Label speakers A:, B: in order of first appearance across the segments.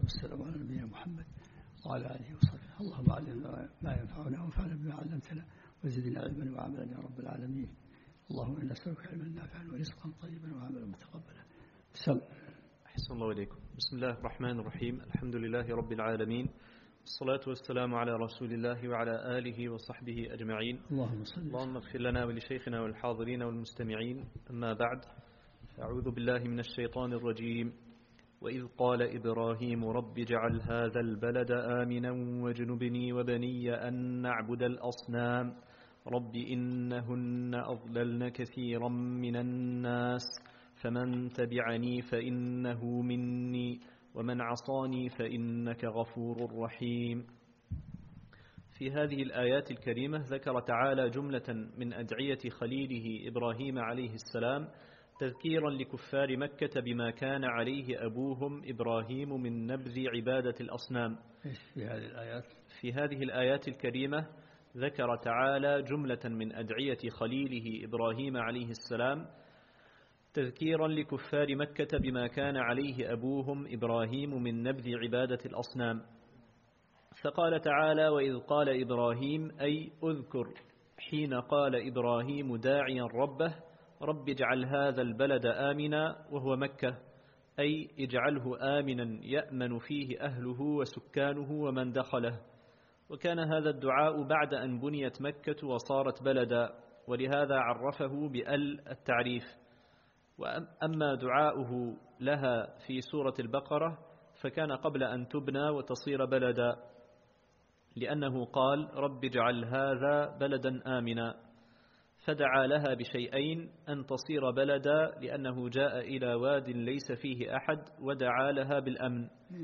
A: والسلام على نبينا محمد وعلى آله وصحبه. اللهم علمنا ما ينفعنا وانفعنا بما علمتنا وزدنا علما وعملا يا رب العالمين. اللهم إنا نسألك علما نافعا ورزقا طيبا وعملا متقبلا.
B: أحسن الله إليكم. بسم الله الرحمن الرحيم. الحمد لله رب العالمين، الصلاة والسلام على رسول الله وعلى آله وصحبه أجمعين. اللهم اغفر لنا ولشيخنا والحاضرين والمستمعين. أما بعد، أعوذ بالله من الشيطان الرجيم. وإذ قال إبراهيم رب اجعل هذا البلد آمنا واجنبني وبني أن نعبد الأصنام رب إنهن أضللن كثيرا من الناس فمن تبعني فإنه مني ومن عصاني فإنك غفور رحيم. في هذه الآيات الكريمة ذكر تعالى جملة من أدعية خليله إبراهيم عليه السلام تذكيرا لكفار مكة بما كان عليه أبوهم إبراهيم من نبذ عبادة الأصنام. في هذه الآيات الكريمة ذكر تعالى جملة من أدعية خليله إبراهيم عليه السلام تذكيرا لكفار مكة بما كان عليه أبوهم إبراهيم من نبذ عبادة الأصنام. فقال تعالى: وإذ قال إبراهيم، أي أذكر حين قال إبراهيم داعيا ربه رب اجعل هذا البلد آمنا، وهو مكة، أي اجعله آمنا يأمن فيه أهله وسكانه ومن دخله. وكان هذا الدعاء بعد أن بنيت مكة وصارت بلدا، ولهذا عرفه بأل التعريف. وأما دعاؤه لها في سورة البقرة فكان قبل أن تبنى وتصير بلدا، لأنه قال رب اجعل هذا بلدا آمنا، فدعا لها بشيئين: أن تصير بلدا لأنه جاء إلى واد ليس فيه أحد، ودعا لها بالأمن.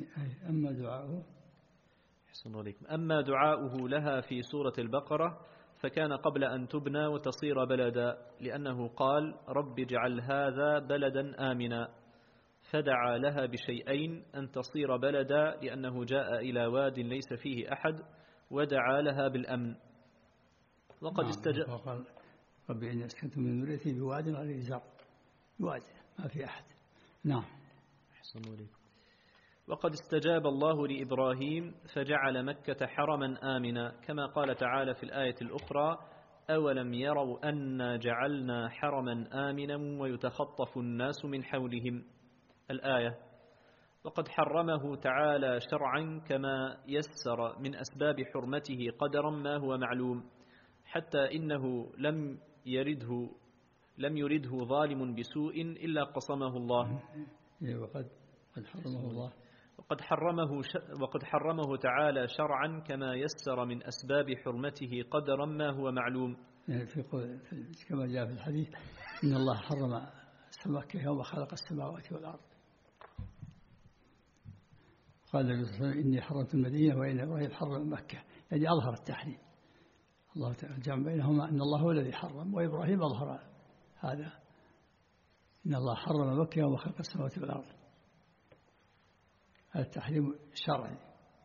B: أما دعاؤه لها في سورة البقرة فكان قبل أن تبنى وتصير بلدا، لأنه قال رب اجعل هذا بلدا آمنا، فدعا لها بشيئين: أن تصير بلدا لأنه جاء إلى واد ليس فيه أحد، ودعا لها بالأمن. وقد استجاب
A: رب إني أسكنت من ذريتي بواد غير زرع، واد ما في أحد. نعم.
B: أحسن عليكم. وقد استجاب الله لإبراهيم فجعل مكة حرما آمنا، كما قال تعالى في الآية الأخرى: أولم يروا أنا جعلنا حرما آمنا ويتخطف الناس من حولهم، الآية. وقد حرمه تعالى شرعا كما يسر من أسباب حرمته قدرا ما هو معلوم، حتى إنه لم يرده ظالم بسوء إلا قصمه الله. وقد حرمه تعالى شرعا كما يسر من أسباب حرمته قدرا ما هو معلوم.
A: يعني كما جاء في الحديث إن الله حرم مكة يوم خلق السماوات والأرض. قال النبي صلى الله عليه وسلم إني حرمت المدينة وإن إبراهيم حرم مكة، يعني أظهر التحريم. الله تعالى جمع بينهما أن الله هو الذي حرم وإبراهيم أظهر هذا، إن الله حرم مكة يوم خلق السماوات والأرض. هذا التحريم شرعي.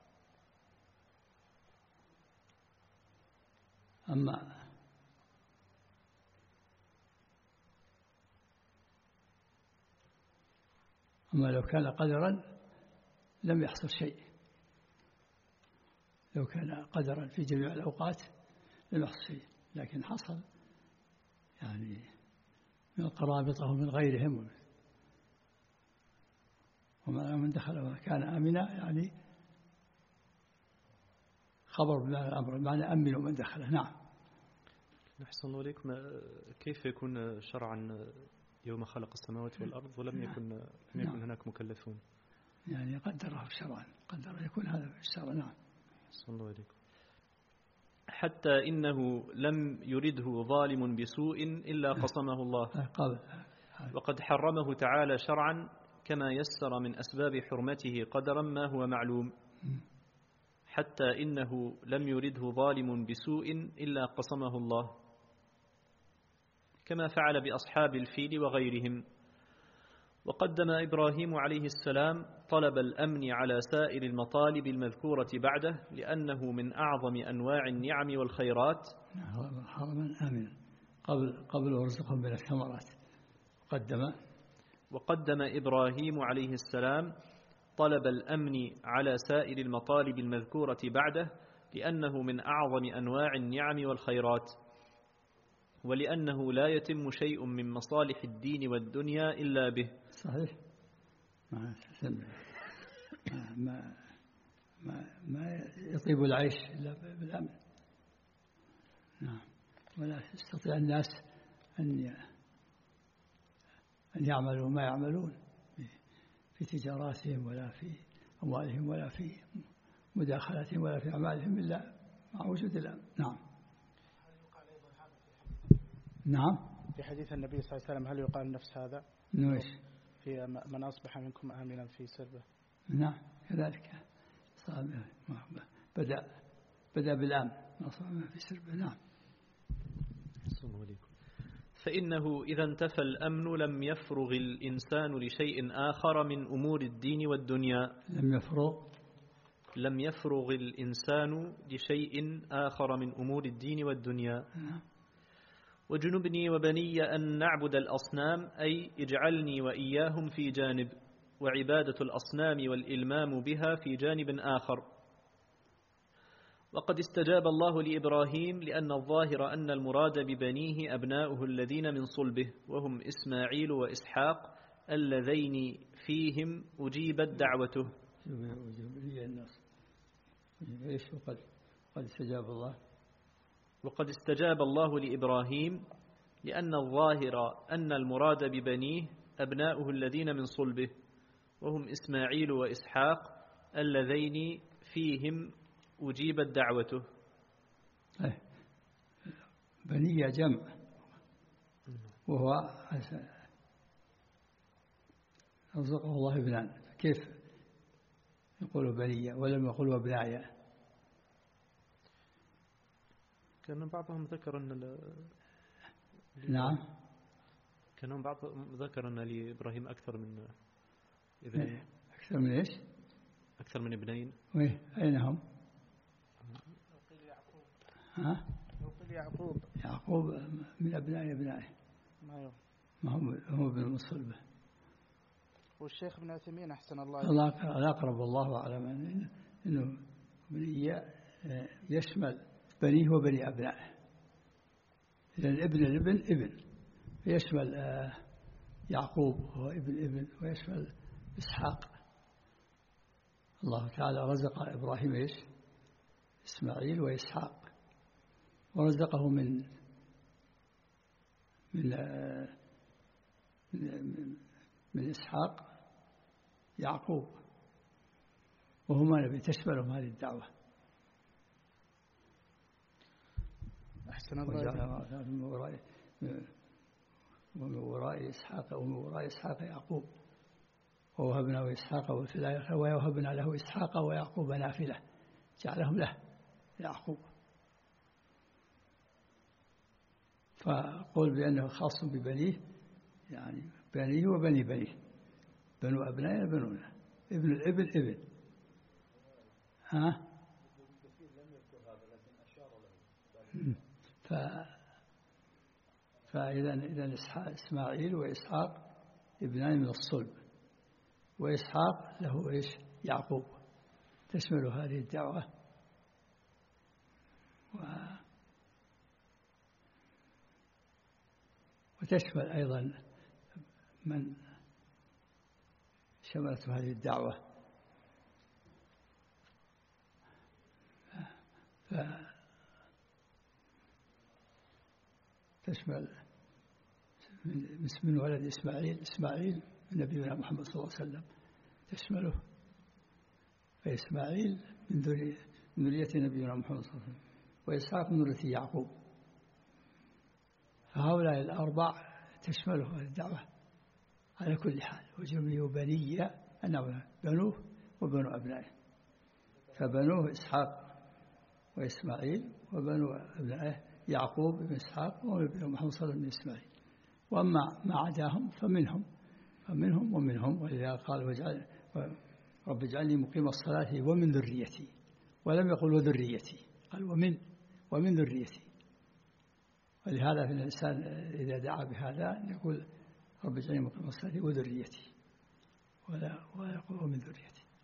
A: أما لو كان قدرا لم يحصل شيء. لو كان قدرا في جميع الأوقات لم يحصل شيء، لكن حصل يعني من القرابطة ومن غيرهم. ومن دخل كان آمنا يعني خبر بمعنى الأمر، بمعنى أمنوا من دخله. نعم.
B: أحسن عليكم. كيف يكون شرعا يوم خلق السماوات والأرض ولم يكن هناك مكلفون؟
A: يعني قدره شرعا، قدر يكون هذا في الشرع. نعم.
B: أحسن الله عليكم. حتى إنه لم يرده ظالم بسوء إلا قصمه الله. وقد حرمه تعالى شرعا كما يسر من أسباب حرمته قدرا ما هو معلوم، حتى إنه لم يرده ظالم بسوء إلا قصمه الله، كما فعل بأصحاب الفيل وغيرهم. وقدم إبراهيم عليه السلام طلب الأمن على سائر المطالب المذكورة بعده، لأنه من أعظم أنواع النعم والخيرات.
A: حرما آمنا قبل ورزقهم من الثمرات. وقدم
B: إبراهيم عليه السلام طلب الأمن على سائر المطالب المذكورة بعده لأنه من أعظم أنواع النعم والخيرات، ولأنه لا يتم شيء من مصالح الدين والدنيا إلا به.
A: صحيح. ما يطيب العيش إلا بالأمن. نعم. ولا يستطيع الناس أن يعملوا ما يعملون في تجاراتهم ولا في أموالهم ولا في مداخلاتهم ولا في أعمالهم إلا مع وجود الأمن. نعم. نعم.
C: في حديث النبي صلى الله عليه وسلم هل يقال نفس هذا؟
A: نوش.
C: في من أصبح منكم آمنا في سربه.
A: نعم كذلك. بدأ بالأمن في سربه. نعم.
B: فإنه إذا انتفى الأمن لم يفرغ الإنسان لشيء آخر من أمور الدين والدنيا. لم يفرغ الإنسان لشيء آخر من أمور الدين والدنيا. وجنبني وبني أن نعبد الأصنام، أي اجعلني وإياهم في جانب، وعبادة الأصنام والإلمام بها في جانب آخر. وقد استجاب الله لإبراهيم لأن الظاهر أن المراد ببنيه أبناؤه الذين من صلبه، وهم إسماعيل وإسحاق اللذين فيهم أجيبت دعوته. وقد استجاب الله لإبراهيم لأن الظاهر أن المراد ببنيه أبناؤه الذين من صلبه، وهم إسماعيل وإسحاق اللذين فيهم أجيبت دعوته.
A: بنية جمع، وهو رزقه الله ابنان، كيف يقول بنية ولم يقول ابنايا؟
B: كان بعضهم ذكر أن
A: نعم،
B: كان بعضهم ذكر أن لإبراهيم أكثر من ابنين.
A: أكثر من إيش؟
B: أكثر من ابنين.
A: أين هم؟ يعقوب من أبنائه ما هو ابن صلبه.
C: والشيخ ابن عثيمين أحسن الله
A: الأقرب الله أعلم إنه بنية يشمل بنيه وبني أبنائه، لأن الابن يشمل يعقوب هو ابن ويشمل إسحاق. الله تعالى رزق إبراهيم إيش؟ إسماعيل وإسحاق، ورزقه من إسحاق يعقوب، وهما نبي تشملهم هذه الدعوة.
C: أحسن الله.
A: ومن وراء إسحاق يعقوب، ووهبنا له إسحاق وفي الآخرة ووهبنا له إسحاق ويعقوب نافلة جعلهم له يعقوب. فقول بأنه خاص ببنيه، يعني بنيه وبني بنيه، بنو أبنائه بنونا، ابن الابن. فإذا إسماعيل وإسحاق ابنان من الصلب، وإسحاق له إيش؟ يعقوب. تشمل هذه الدعوة وتشمل أيضا من شملت هذه الدعوة. تشمل من ولد إسماعيل من نبينا محمد صلى الله عليه وسلم تشمله، فإسماعيل من ذرية نبينا محمد صلى الله عليه وسلم، وإسحاق من ذرية يعقوب. فهؤلاء الأربع تشمله هذه الدعوة على كل حال. وجميع بني أنه بنوه وبنو أبنائه، فبنوه إسحاق وإسماعيل، وبنو أبنائه يعقوب بن إسحاق ونبينا محمد صلى الله عليه وسلم بن إسماعيل. وأما ما عداهم فمنهم ومنهم. ولذا قال رب اجعلني مقيم الصلاة ومن ذريتي، ولم يقل وذريتي، قال ومن ذريتي. ولهذا في الإنسان إذا دعا بهذا يقول رب اجعلني مقيم الصلاة وذريتي، ولا يقول ومن ذريتي.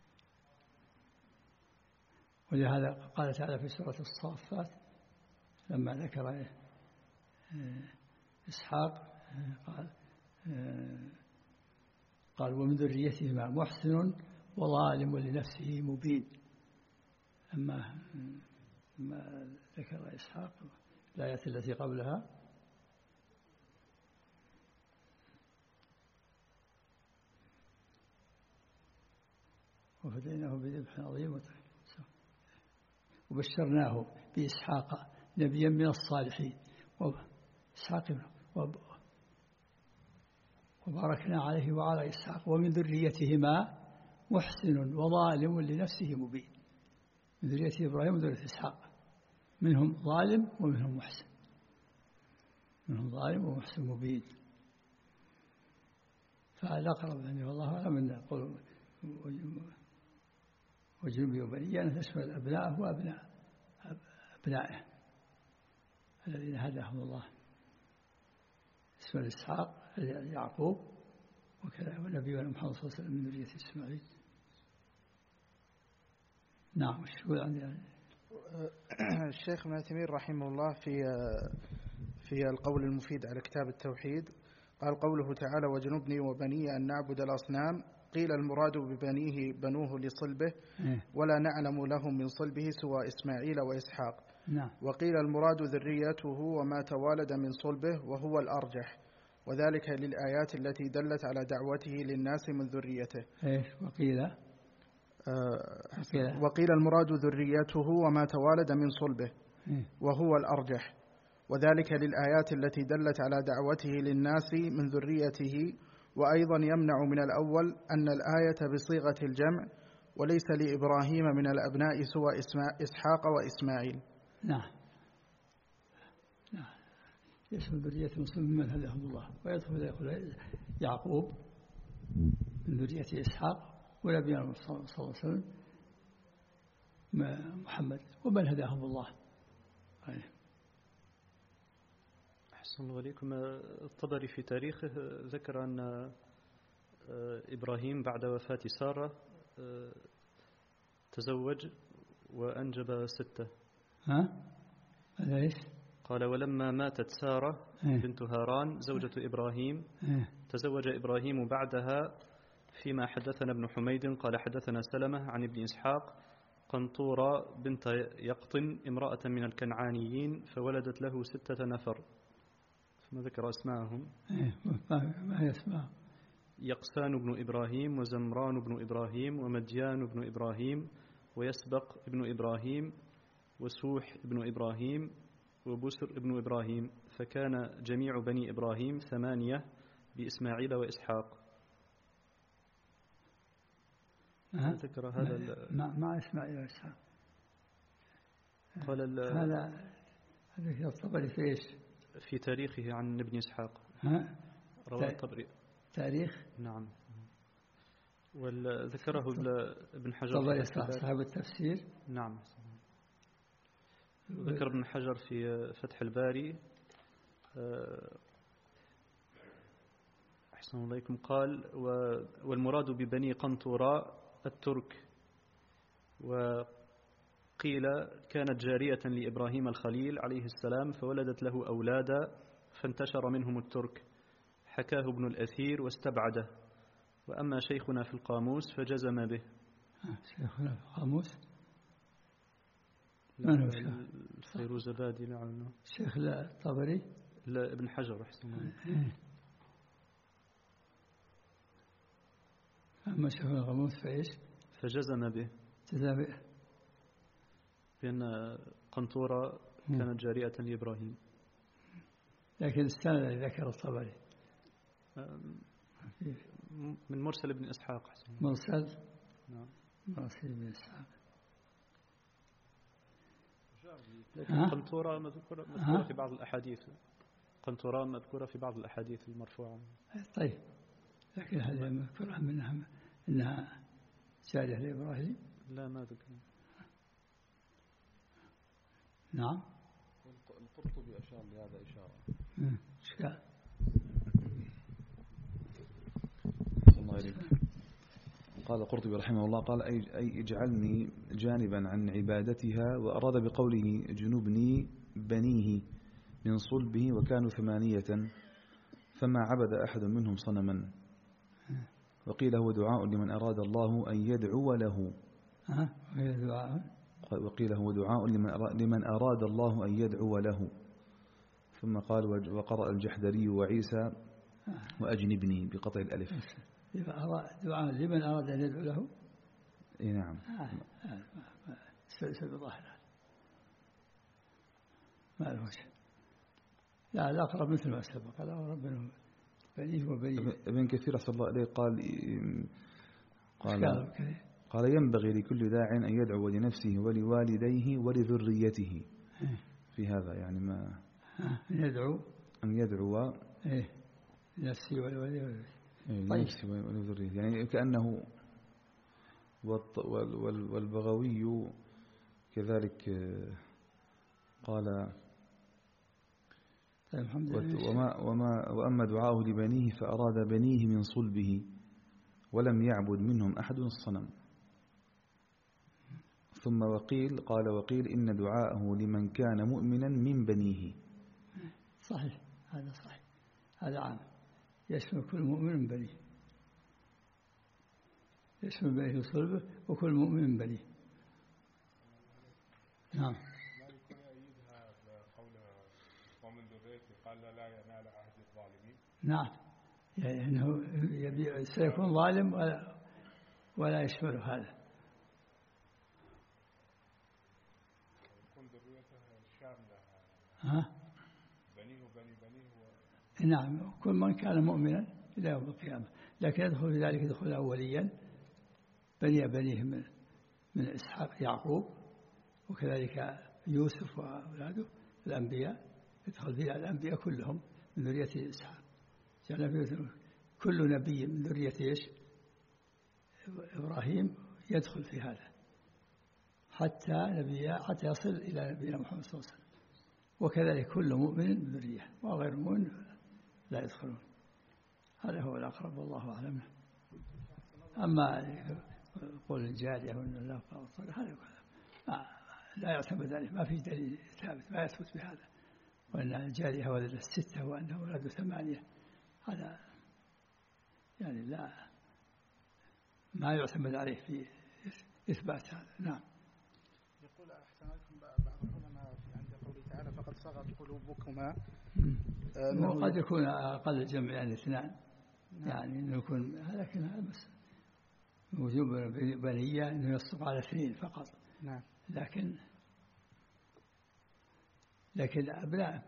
A: ولهذا قال تعالى في سورة الصافات لما ذكر إسحاق قال ومن ذريتهما محسن وظالم لنفسه مبين. لما ذكر إسحاق الآيات التي قبلها وفديناه بذبح عظيم وبشرناه بإسحاق نبيا من الصالحين وباركنا عليه وعلى إسحاق ومن ذريتهما محسن وظالم لنفسه مبين. من ذرية إبراهيم وذرية إسحاق منهم ظالم ومنهم محسن، منهم ظالم ومحسن مبين. فالأقرب أن والله أعلم أن يقول وجنبي وبني أن تشمل أبناءه وأبناء أبنائه الذين هداهم الله. اسم إسحاق يعقوب وكذا، ونبينا محمد صلى الله عليه وسلم من ذرية إسماعيل. نعم. وش يقول عندي
C: الشيخ ابن عثيمين رحمه الله في القول المفيد على كتاب التوحيد قال قوله تعالى وجنبني وبني أن نعبد الأصنام، قيل المراد ببنيه بنوه لصلبه ولا نعلم لهم من صلبه سوى إسماعيل وإسحاق.
A: نعم.
C: وقيل المراد ذريته وما توالد من صلبه وهو الأرجح، وذلك للآيات التي دلت على دعوته للناس من ذريته. وقيل المراد ذريته وما توالد من صلبه وهو الأرجح، وذلك للآيات التي دلت على دعوته للناس من ذريته. وأيضا يمنع من الأول أن الآية بصيغة الجمع وليس لإبراهيم من الأبناء سوى إسحاق وإسماعيل.
A: نعم. يسمى ذرية من هداهم الله، ويدخل يقول يعقوب من ذرية إسحاق ونبينا صلى الله عليه وسلم محمد ومن هداهم الله.
B: أحسن الله عليكم. الطبري في تاريخه ذكر أن إبراهيم بعد وفاة سارة تزوج وأنجب 6.
A: هذا إيش؟
B: قال ولما ماتت سارة بنت هاران زوجة إبراهيم تزوج إبراهيم بعدها، فيما حدثنا ابن حميد قال حدثنا سلمة عن ابن إسحاق قنطورة بنت يقطن امرأة من الكنعانيين فولدت له 6 نفر، ثم ذكر أسماءهم.
A: ما هي أسماء؟
B: يقسان بن إبراهيم وزمران بن إبراهيم ومديان بن إبراهيم ويسبق ابن إبراهيم وسوح بن إبراهيم وبسر بن إبراهيم، فكان جميع بني إبراهيم 8 بإسماعيل وإسحاق. ذكر هذا
A: ما إسماعيل وإسحاق.
B: قال
A: هذا الطبري في إيش؟
B: في تاريخه عن ابن إسحاق. رواه الطبري
A: تاريخ.
B: نعم. وذكره ابن حجر
A: طبري صاحب التفسير.
B: نعم. ذكر ابن حجر في فتح الباري أحسن الله قال والمراد ببني قنطوراء الترك، وقيل كانت جارية لإبراهيم الخليل عليه السلام فولدت له أولادا فانتشر منهم الترك، حكاه ابن الأثير واستبعده. وأما شيخنا في القاموس فجزم به.
A: شيخنا في القاموس
B: من هو الفيروزبادي؟ لعنه
A: الشيخ الطبري.
B: لا ابن حجر أحسن الله.
A: أما شيخ القاموس فإيش؟
B: فجزم به.
A: جزم به
B: بأن قنطورة كانت جارية لإبراهيم.
A: لكن السند الذي ذكر الطبري
B: من مرسل ابن إسحاق.
A: مرسل.
B: نعم.
A: مرسل ابن إسحاق.
B: لكن قنطورة مذكورة في بعض الأحاديث. قنطورة مذكورة في بعض الأحاديث المرفوعة.
A: طيب، لكن هذه مذكورة منها إنها جارية لإبراهيم.
B: لا ما ذكر.
A: نعم.
D: القرطبي أشار لهذا إشارة.
A: إشكال.
D: الله عليك. قال القرطبي رحمه الله قال أي اجعلني جانبا عن عبادتها، وأراد بقوله جنوبني بنيه من صلبه وكانوا 8 فما عبد أحد منهم صنما. وقيل هو دعاء لمن أراد الله أن يدعو له. وقيل هو دعاء لمن أراد الله أن يدعو له. ثم قال وقرأ الجحدري وعيسى وأجنبني بقطع الألف.
A: دعاء لمن أراد أن يدعو له.
D: إيه نعم.
A: سلسل بظاهرها ما له شيء. لا الأقرب مثل ما سبق. قال ربنا بنيه وبنيه.
D: ابن كثير رحمه الله عليه قال ينبغي لكل داع أن يدعو لنفسه ولوالديه ولذريته. في هذا يعني ما أن يدعو
A: لنفسه ولوالديه
D: لنفسه ولذريته، يعني كأنه. والبغوي كذلك قال وأما دعاه لبنيه فأراد بنيه من صلبه ولم يعبد منهم أحد الصنم. ثم وقيل إن دعاءه لمن كان مؤمنا من بنيه.
A: صحيح، هذا صحيح، هذا عام يشمل كل مؤمن من بنيه، يشمل بنيه صلبه وكل مؤمن من بنيه. نعم.
E: قال لا ينال عهد الظالمين.
A: نعم، يعني أنه سيكون ظالم ولا يشمله هذا.
E: يكون ذريته شاملة. بنيه بنيه
A: نعم، كل من كان مؤمنا إلى يوم القيامة، لكن يدخل في ذلك دخول أوليا بنيه من إسحاق يعقوب، وكذلك يوسف وأولاده الأنبياء، يدخل فيها الأنبياء كلهم من ذرية إسحاق. كل نبي من ذرية إبراهيم يدخل في هذا حتى يصل إلى نبينا محمد صلى الله عليه وسلم. وكذلك كل مؤمن من ذرية، وغير مؤمن لا يدخلون. هذا هو الأقرب والله أعلم. أما قول الجارية وأن الله قال هذا لا يعتمد عليه، ما في دليل ثابت ما يثبت بهذا. وأن الجارية ولد 6 وأنه ولد 8، هذا يعني ما يعتمد عليه في إثبات هذا. نعم.
C: يقول أحسن لكم بعض العلماء عند قوله تعالى فقد صغت قلوبكما،
A: وقد يكون أقل الجمع يعني 2، يعني إنه يكون، لكن هذا بس وجوب بنية إنه يصدق على 2 فقط.
C: نعم.
A: لكن أبناء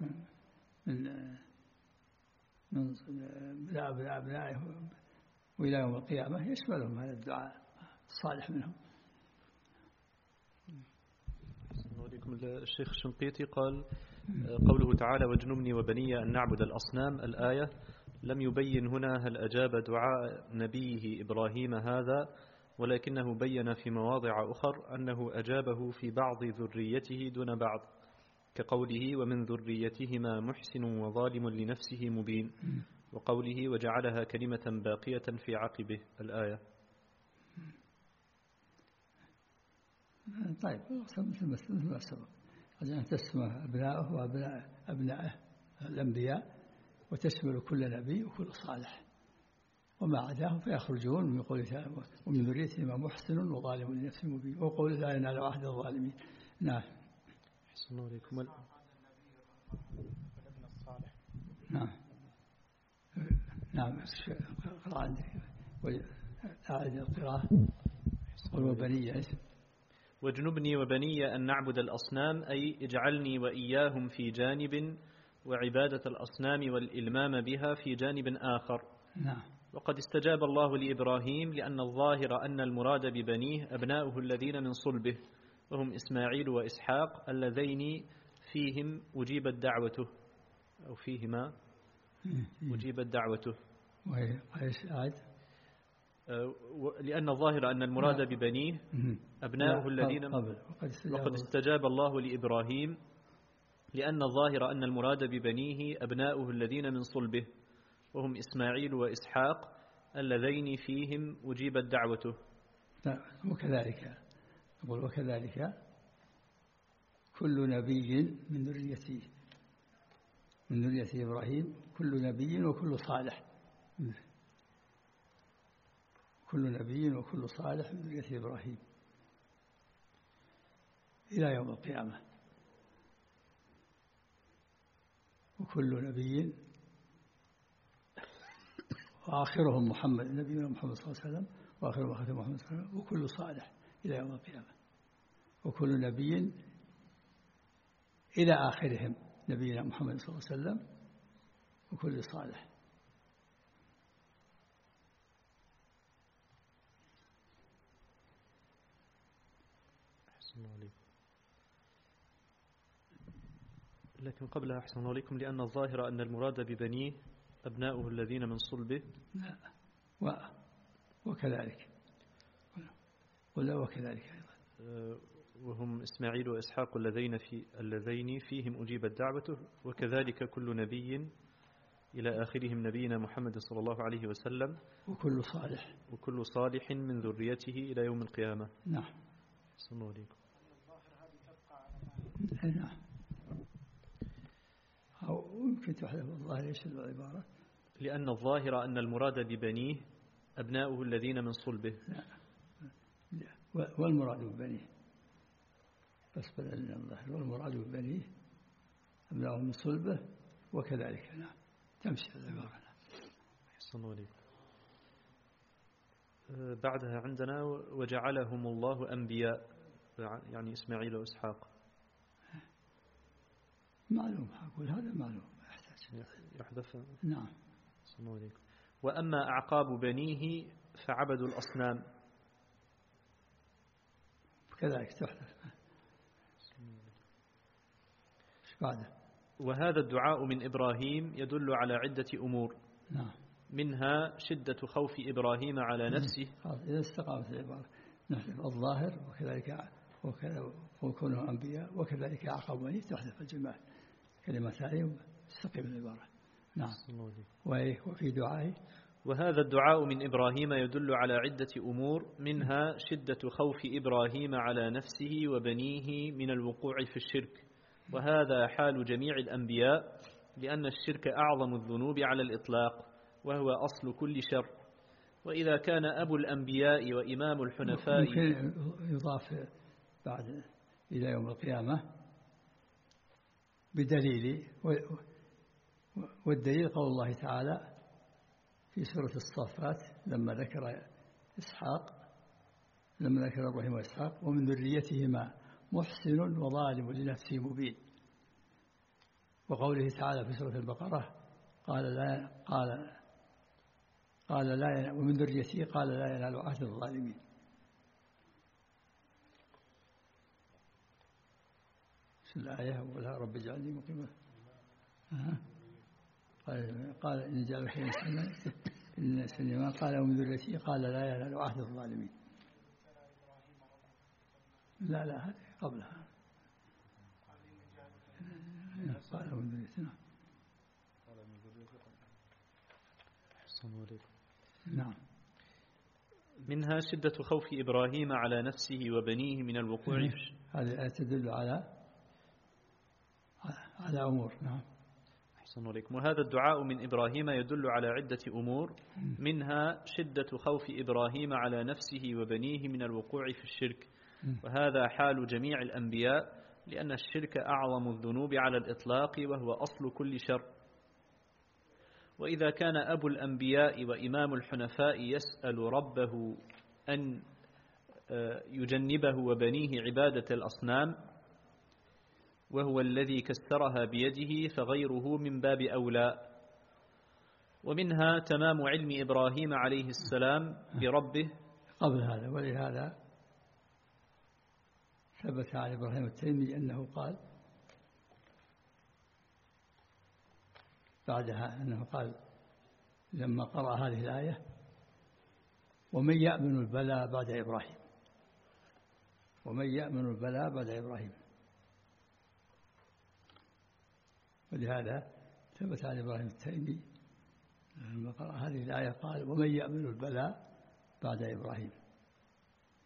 A: من أبنائه وإلى يوم القيامة يشملهم هذا الدعاء الصالح منهم.
B: الشيخ الشنقيطي قال قوله تعالى واجنبني وبني أن نعبد الأصنام، الآية لم يبين هنا هل أجاب دعاء نبيه إبراهيم هذا، ولكنه بين في مواضع أخر أنه أجابه في بعض ذريته دون بعض، كقوله ومن ذريتهما محسن وظالم لنفسه مبين، وقوله وجعلها كلمة باقية في عقبه، الآية.
A: طيب مثل ما سبق، أن تسمى أبناءه وأبنائه الأنبياء، وتشمل كل نبي وكل صالح، وما عداهم فيخرجون من قوله تعالى ومن ذريتهما محسن وظالم لنفسه مبين، وقول لا ينال عهد الظالمين. نعم.
B: أحسن الله عليكم.
A: نعم اقرأ عندك أعد القراءة. وبني
B: واجنبني وبني أن نعبد الأصنام، أي اجعلني وإياهم في جانب، وعبادة الأصنام والإلمام بها في جانب آخر.
A: نعم.
B: وقد استجاب الله لإبراهيم لأن الظاهر أن المراد ببنيه أبناؤه الذين من صلبه، وهم إسماعيل وإسحاق اللذين فيهم أجيبت دعوته، أو فيهما أجيبت دعوته. لأن الظاهر أن المراد ببنيه أبناؤه الذين وقد استجاب الله لإبراهيم لأن الظاهر أن المراد ببنيه أبناؤه الذين من صلبه، وهم إسماعيل وإسحاق اللذين فيهم أجيبت دعوته.
A: وكذلك يقول وكذلك كل نبي من ذرية إبراهيم، كل نبي وكل صالح، كل نبي وكل صالح من ذرية إبراهيم إلى يوم القيامة. وكل نبي وآخرهم محمد، نبينا محمد صلى الله عليه وسلم، وآخرهم خاتم محمد صلى الله عليه وسلم، وكل صالح إلى يوم القيامة. وكل نبي إلى آخرهم نبينا محمد صلى الله عليه وسلم وكل صالح.
B: أحسن الله عليكم. لكن قبلها أحسن الله عليكم، لأن الظاهر أن المراد ببنيه أبناؤه الذين من صلبه.
A: لا، وكذلك ولا وكذلك أيضا،
B: وهم إسماعيل وإسحاق اللذين فيهم أجيبت دعوته، وكذلك كل نبي إلى آخرهم نبينا محمد صلى الله عليه وسلم، وكل صالح من ذريته إلى يوم القيامة.
A: نعم.
B: صلى الله عليكم.
A: نعم. أو يمكن تحذف الظاهر يشهد العبارة،
B: لأن الظاهر أن المراد ببنيه أبناؤه الذين من صلبه.
A: لا. والمراد ببنيه بس بدل من الظاهر، والمراد ببنيه أبناؤه من صلبه وكذلك. نعم، تمشي العبارة.
B: صلى الله عليكم. بعدها عندنا وجعلهم الله أنبياء، يعني إسماعيل وإسحاق.
A: معلوم، أقول هذا معلوم
B: يحذف.
A: نعم.
B: صلى الله عليكم. وأما أعقاب بنيه فعبدوا الأصنام،
A: كذلك تحذف. بعده.
B: وهذا الدعاء من إبراهيم يدل على عدة أمور.
A: نعم.
B: منها شدة خوف إبراهيم على نفسه.
A: إذا استقامت العبارة نحذف الظاهر، وكونهم أنبياء، وكذلك أعقاب بنيه تحذف الجمال كلمتان تستقيم العبارة. نعم. وفي دعائه
B: وهذا الدعاء من إبراهيم يدل على عدة أمور، منها شدة خوف إبراهيم على نفسه وبنيه من الوقوع في الشرك، وهذا حال جميع الأنبياء، لأن الشرك أعظم الذنوب على الإطلاق، وهو أصل كل شر. وإذا كان أبو الأنبياء وإمام الحنفاء،
A: يمكن يضاف بعد إلى يوم القيامة بدليل، والدليل قول الله تعالى في سورة الصافات لما ذكر إبراهيم وإسحاق ومن ذريتهما محسن وظالم لنفسه مبين. وقوله تعالى في سورة البقرة قال لا ومن ذريته قال لا ينال عهد الظالمين. الآية أولها رب اجعلني مقيما. قال إن جعل خير إن سليمان قال ومن ذريته قال لا ينال عهد الظالمين. لا هذه قبلها. قال ومن ذريتنا. نعم.
B: منها شدة خوف إبراهيم على نفسه وبنيه من الوقوع في
A: هذه الآية تدل على أمور. نعم.
B: أحسن عليكم. وهذا الدعاء من إبراهيم يدل على عدة أمور، منها شدة خوف إبراهيم على نفسه وبنيه من الوقوع في الشرك، وهذا حال جميع الأنبياء، لأن الشرك أعظم الذنوب على الإطلاق، وهو أصل كل شر. وإذا كان أبو الأنبياء وإمام الحنفاء يسأل ربه أن يجنبه وبنيه عبادة الأصنام، وهو الذي كسرها بيده، فغيره من باب أولى. ومنها تمام علم إبراهيم عليه السلام بربه
A: قبل هذا. ولهذا ثبت عن إبراهيم التيمي أنه قال بعدها لما قرأ هذه الآية ومن يأمن البلاء بعد إبراهيم، ومن يأمن البلاء بعد إبراهيم. ولهذا ثبت عن إبراهيم التيمي لما قرأ هذه الآية قال ومن يأمن البلاء بعد إبراهيم.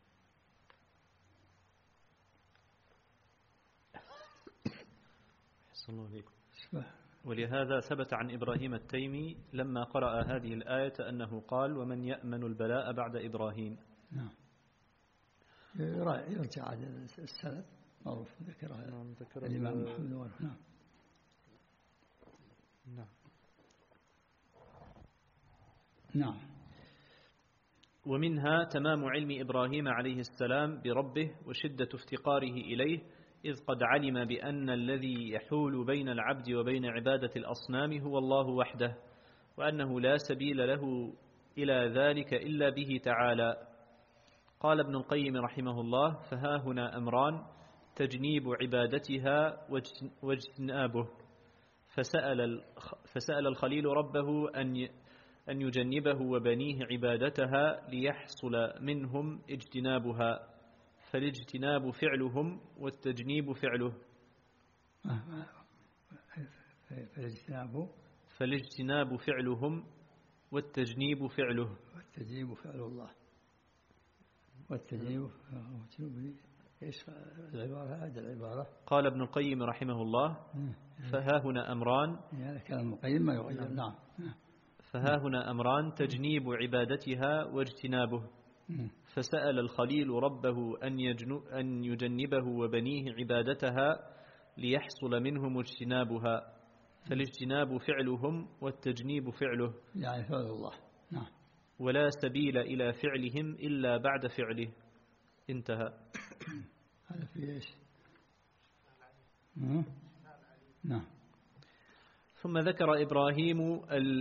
B: أحسن الله عليكم. ولهذا ثبت عن إبراهيم التيمي لما قرأ هذه الآية أنه قال: ومن يأمن البلاء بعد إبراهيم.
A: نعم. يرجع على السند معروف ذكرها الإمام محمد وغيره. نعم.
B: نعم.
A: نعم.
B: ومنها تمام علم إبراهيم عليه السلام بربه وشدة افتقاره إليه، إذ قد علم بأن الذي يحول بين العبد وبين عبادة الأصنام هو الله وحده، وأنه لا سبيل له إلى ذلك إلا به تعالى. قال ابن القيم رحمه الله: فها هنا أمران: تجنيب عبادتها واجتنابه. فسأل الخليل ربه أن يجنبه وبنيه عبادتها ليحصل منهم اجتنابها، فالاجتناب فعلهم والتجنيب فعله. فالاجتناب فعلهم والتجنيب فعله.
A: والتجنيب فعل الله. والتجنيب ايش العبارة؟ هذه العبارة.
B: قال ابن القيم رحمه الله: فها هنا أمران.
A: هذا كلام القيم ما يغير. نعم.
B: فها هنا أمران: تجنيب عبادتها واجتنابه. فسأل الخليل ربه أن يجنبه وبنيه عبادتها ليحصل منهم اجتنابها، فالاجتناب فعلهم والتجنيب فعله،
A: يعني فعل الله. نعم.
B: ولا سبيل إلى فعلهم إلا بعد فعله. انتهى.
A: هذا في ايش؟ نعم.
B: ثم ذكر إبراهيم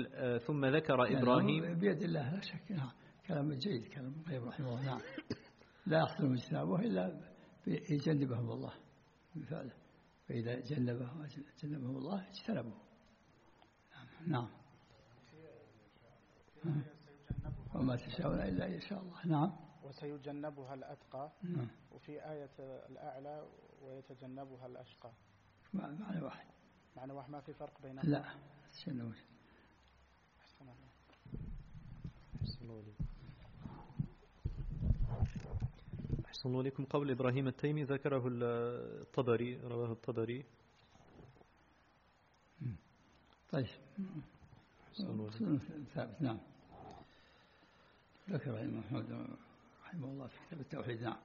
A: بيد الله لا شك. نعم. كلام جيد كلام ابن رحمه الله. نعم. لا يحصل اجتنابه إلا يجنبهم الله بفعله، فإذا جنبهم الله اجتنبه. نعم. وما تشاءون إلا إن شاء الله. نعم.
C: وسيجنبها الأتقى.
A: نعم.
C: وفي آية الأعلى ويتجنبها الأشقى.
A: معنى واحد.
C: معنى واحد، ما في فرق بينهم.
A: لا تجنبوا.
C: أحسن الله.
B: أحسن الله عليكم. قول إبراهيم التيمي ذكره الطبري، رواه الطبري.
A: طيب. ثابت. نعم. ذكر الإمام محمد رحمه الله في كتاب التوحيد. نعم.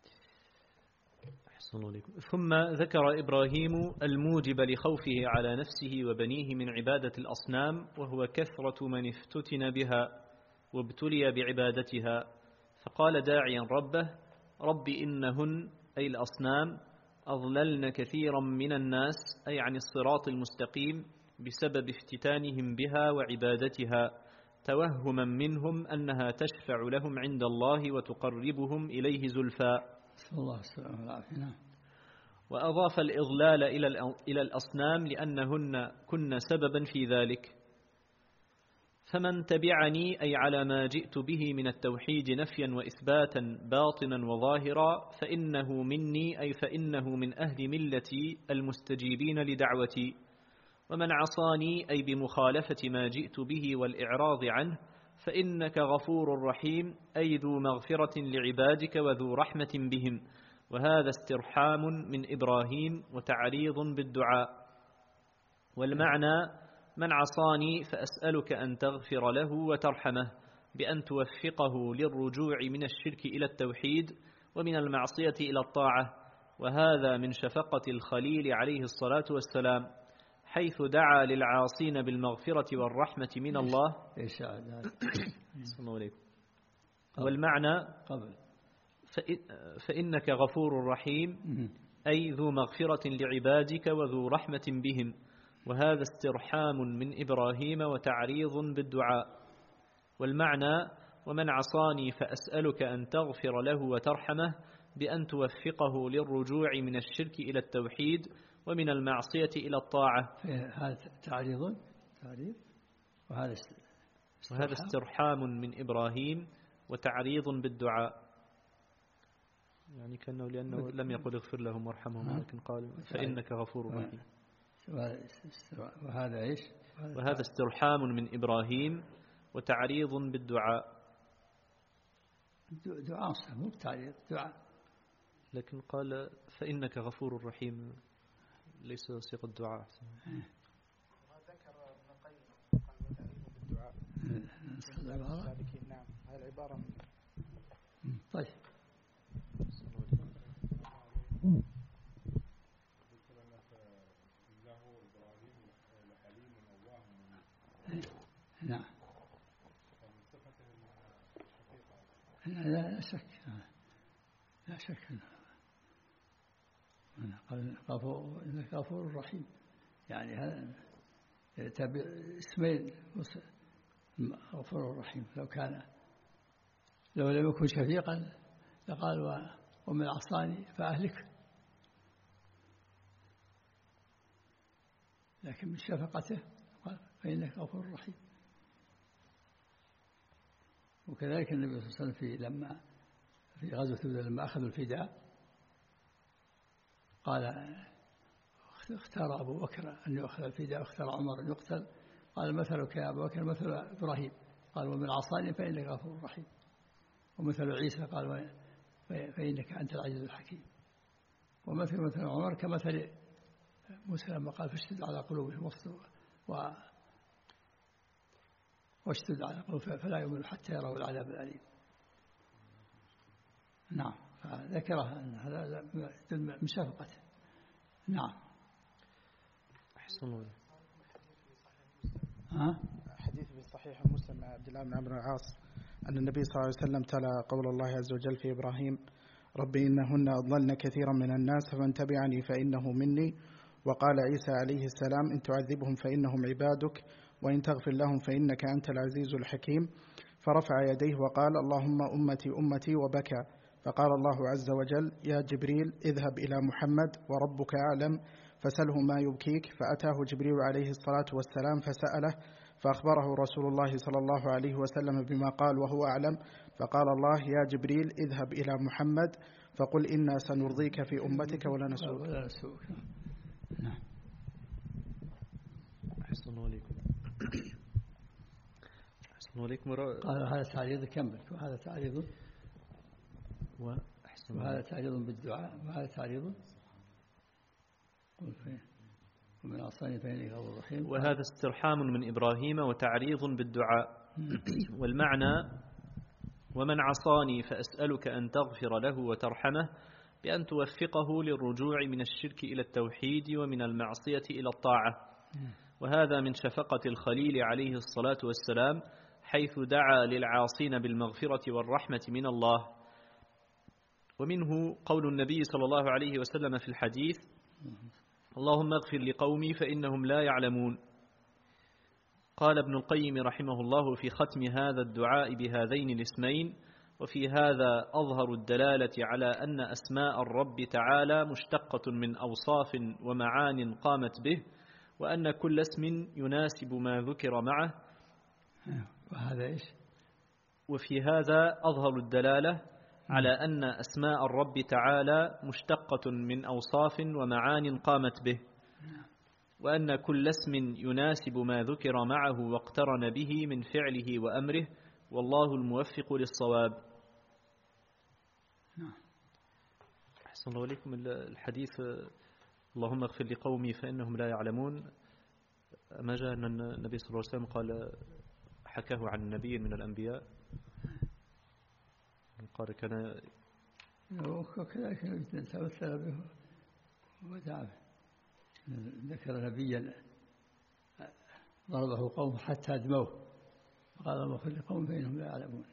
B: أحسن الله عليكم. ثم ذكر إبراهيم الموجب لخوفه على نفسه وبنيه من عبادة الأصنام، وهو كثرة من افتتن بها وابتلي بعبادتها، فقال داعيا ربه: رب إنهن أي الأصنام أضللن كثيرا من الناس، أي عن الصراط المستقيم، بسبب افتتانهم بها وعبادتها، توهما منهم أنها تشفع لهم عند الله وتقربهم إليه زلفى.
A: الله السلام والعافية.
B: وأضاف الإضلال إلى الأصنام لأنهن كن سببا في ذلك. فمن تبعني أي على ما جئت به من التوحيد نفيا وإثباتا باطنا وظاهرا فإنه مني، أي فإنه من أهل ملتي المستجيبين لدعوتي. ومن عصاني أي بمخالفة ما جئت به والإعراض عنه فإنك غفور رحيم، أي ذو مغفرة لعبادك وذو رحمة بهم. وهذا استرحام من إبراهيم وتعريض بالدعاء. والمعنى: من عصاني فأسألك أن تغفر له وترحمه بأن توفقه للرجوع من الشرك إلى التوحيد ومن المعصية إلى الطاعة. وهذا من شفقة الخليل عليه الصلاة والسلام، حيث دعا للعاصين بالمغفرة والرحمة من الله. والمعنى: فإنك غفور رحيم، أي ذو مغفرة لعبادك وذو رحمة بهم. وهذا استرحام من إبراهيم وتعريض بالدعاء. والمعنى: ومن عصاني فأسألك أن تغفر له وترحمه بأن توفقه للرجوع من الشرك إلى التوحيد ومن المعصية إلى الطاعة.
A: هذا تعريض
B: وهذا استرحام من إبراهيم وتعريض بالدعاء، يعني كأنه لأنه لم يقل اغفر لهم وارحمهم، لكن قال فإنك غفور رحيم.
A: وهذا إيش؟
B: وهذا استرحام من إبراهيم وتعريض بالدعاء.
A: دعاء مو تعريض، دعاء.
B: لكن قال فإنك غفور رحيم، ليس صيغة الدعاء.
C: ذكر ابن القيم قال وتعليم بالدعاء. نعم هاي العبارة
A: طيب. نعم. لا شك، لا شك غفور رحيم، يعني هذا تابع اسمين غفور رحيم. لو لم يكن شفيقا لقال ومن عصاني فأهلك، لكن من شفقته قال فإنك غفور رحيم. وكذلك النبي صلى الله عليه وسلم لما في غزوة بدر لما أخذوا الفداء قال اختار أبو بكر أن يأخذ الفداء واختار عمر أن يقتل. قال مثلك يا أبو بكر مثل إبراهيم، قال ومن عصاني فإنك غفور رحيم. ومثل عيسى قال فإنك أنت العزيز الحكيم. ومثل عمر كمثل موسى لما قال فاشتد على قلوبهم واشتد على قلوبهم فلا يؤمنوا حتى يروا العذاب الأليم. نعم، فذكرها أن هذا من شفقته. نعم.
C: أحسن الله. حديث في صحيح مسلم عبد الله بن عمرو بن العاص أن النبي صلى الله عليه وسلم تلا قول الله عز وجل في إبراهيم ربي إنهن أضللن كثيرا من الناس فمن تبعني فإنه مني. وقال عيسى عليه السلام إن تعذبهم فإنهم عبادك وإن تغفر لهم فإنك أنت العزيز الحكيم. فرفع يديه وقال اللهم أمتي أمتي وبكى. فقال الله عز وجل يا جبريل اذهب إلى محمد وربك أعلم فسله ما يبكيك. فأتاه جبريل عليه الصلاة والسلام فسأله فأخبره رسول الله صلى الله عليه وسلم بما قال وهو أعلم. فقال الله يا جبريل اذهب إلى محمد فقل إنا سنرضيك في أمتك ولا نسوك.
A: نعم.
B: أحسن الله عليكم. أحسن الله عليكم.
A: قال هذا تعريض كمل، وهذا تعريض وهذا تعريض بالدعاء، وهذا تعريض قل فيه ومن عصاني فإنك غفور رحيم.
B: وهذا استرحام من إبراهيم وتعريض بالدعاء. والمعنى ومن عصاني فأسألك أن تغفر له وترحمه بأن توفقه للرجوع من الشرك إلى التوحيد ومن المعصية إلى الطاعة. وهذا من شفقة الخليل عليه الصلاة والسلام حيث دعا للعاصين بالمغفرة والرحمة من الله. ومنه قول النبي صلى الله عليه وسلم في الحديث اللهم اغفر لقومي فإنهم لا يعلمون. قال ابن القيم رحمه الله في ختم هذا الدعاء بهذين الاسمين وفي هذا أظهر الدلالة على أن أسماء الرب تعالى مشتقة من أوصاف ومعان قامت به، وأن كل اسم يناسب ما ذكر معه.
A: وهذا إيش؟
B: وفي هذا أظهر الدلالة على أن أسماء الرب تعالى مشتقة من أوصاف ومعان قامت به، وأن كل اسم يناسب ما ذكر معه واقترن به من فعله وأمره، والله الموفق للصواب. أحسن الله عليكم. الحديث اللهم اغفر لقومي فإنهم لا يعلمون، ما جاء أن النبي صلى الله عليه وسلم قال حكاه عن نبي من الأنبياء قال كان
A: وكذلك تمثل به ودعا ذكر نبيا ضربه قوم حتى أدموه فقال اللهم اغفر لقوم فإنهم لا يعلمون.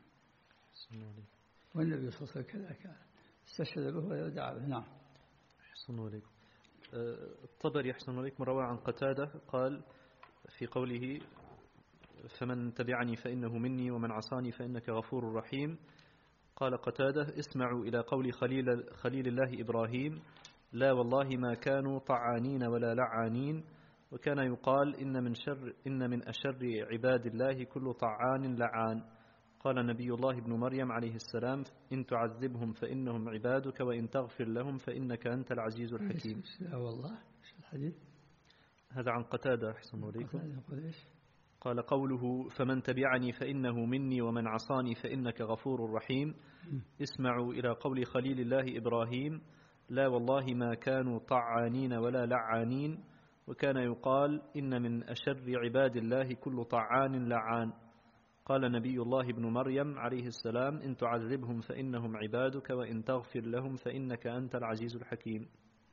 A: والنبي صلى الله عليه وسلم كذلك استشهد به ودعا به. نعم.
B: أحسن عليكم. الطبري أحسن عليكم روى عن قتادة قال في قوله فمن تبعني فإنه مني ومن عصاني فإنك غفور رحيم، قال قتادة اسمعوا إلى قول خليل الله إبراهيم لا والله ما كانوا طعانين ولا لعانين. وكان يقال إن من أشر عباد الله كل طعان لعان. قال نبي الله ابن مريم عليه السلام إن تعذبهم فإنهم عبادك وإن تغفر لهم فإنك أنت العزيز الحكيم.
A: لا والله شو الحديث
B: هذا عن قتادة أحسن عليكم. قال قوله فمن تبعني فإنه مني ومن عصاني فإنك غفور رحيم اسمعوا إلى قول خليل الله إبراهيم لا والله ما كانوا طعانين ولا لعانين. وكان يقال إن من أشر عباد الله كل طعان لعان. قال نبي الله ابن مريم عليه السلام: إن تعذبهم فإنهم عبادك وإن تغفر لهم فإنك أنت العزيز الحكيم.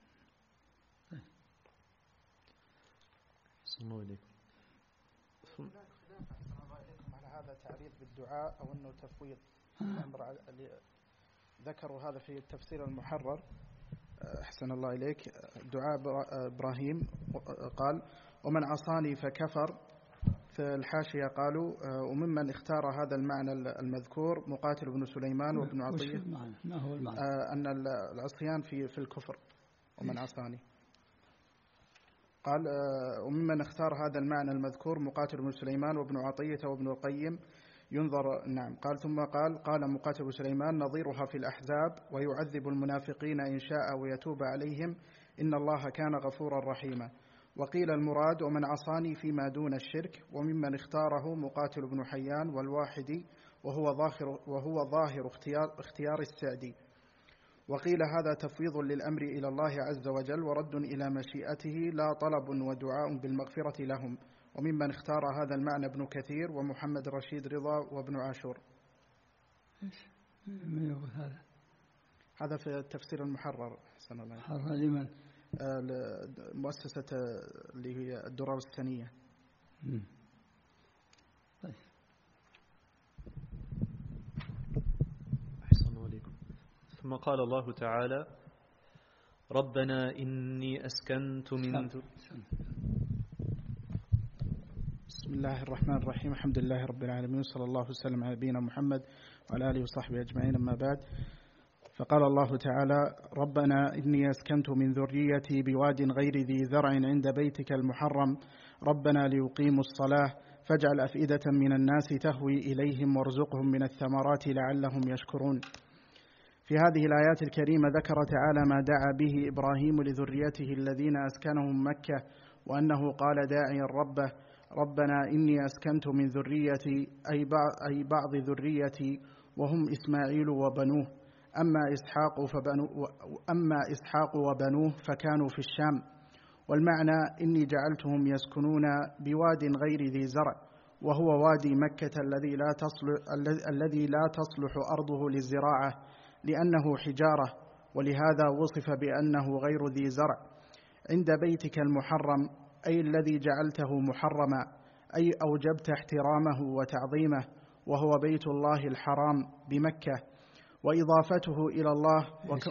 C: الله عليكم. على هذا تعريض بالدعاء أو أنه تفويض الأمر. ذكروا هذا في التفسير المحرر. أحسن الله إليك. دعاء إبراهيم قال: ومن عصاني فكفر. في الحاشية قالوا: وممن اختار هذا المعنى المذكور مقاتل بن سليمان وابن عطية.
A: ما هو المعنى؟
C: أن العصيان في الكفر. ومن عصاني قال: وممن اختار هذا المعنى المذكور مقاتل بن سليمان وابن عطية وابن القيم ينظر. نعم. قال: ثم قال مقاتل بن سليمان: نظيرها في الأحزاب: ويعذب المنافقين إن شاء ويتوب عليهم إن الله كان غفورا رحيما. وقيل المراد: ومن عصاني فيما دون الشرك. وممن اختاره مقاتل بن حيان والواحدي وهو ظاهر اختيار السعدي. وقيل هذا تفويض للأمر إلى الله عز وجل ورد إلى مشيئته لا طلب ودعاء بالمغفرة لهم. وممن اختار هذا المعنى ابن كثير ومحمد رشيد رضا وابن عاشور.
A: من يقول هذا؟
C: هذا في التفسير المحرر. حسن الله.
A: محرر لمن؟
C: مؤسسة اللي هي الدرر السنية.
A: طيب.
B: أحسن الله عليكم. ثم قال الله تعالى: ربنا إني أسكنت من
C: بسم الله الرحمن الرحيم. الحمد لله رب العالمين، صلى الله وسلم على نبينا محمد وعلى آله وصحبه أجمعين. أما بعد، فقال الله تعالى: ربنا إني أسكنت من ذريتي بواد غير ذي زرع عند بيتك المحرم ربنا ليقيموا الصلاة فاجعل أفئدة من الناس تهوي إليهم وارزقهم من الثمرات لعلهم يشكرون. في هذه الآيات الكريمة ذكر تعالى ما دعا به إبراهيم لذريته الذين أسكنهم مكة، وأنه قال داعيا ربه: ربنا إني أسكنت من ذريتي أي بعض ذريتي وهم إسماعيل وبنوه. أما إسحاق وبنوه فكانوا في الشام. والمعنى: إني جعلتهم يسكنون بواد غير ذي زرع، وهو وادي مكة الذي لا تصلح أرضه للزراعة لأنه حجارة، ولهذا وصف بأنه غير ذي زرع. عند بيتك المحرم أي الذي جعلته محرما، أي أوجبت احترامه وتعظيمه، وهو بيت الله الحرام بمكة. وإضافته إلى الله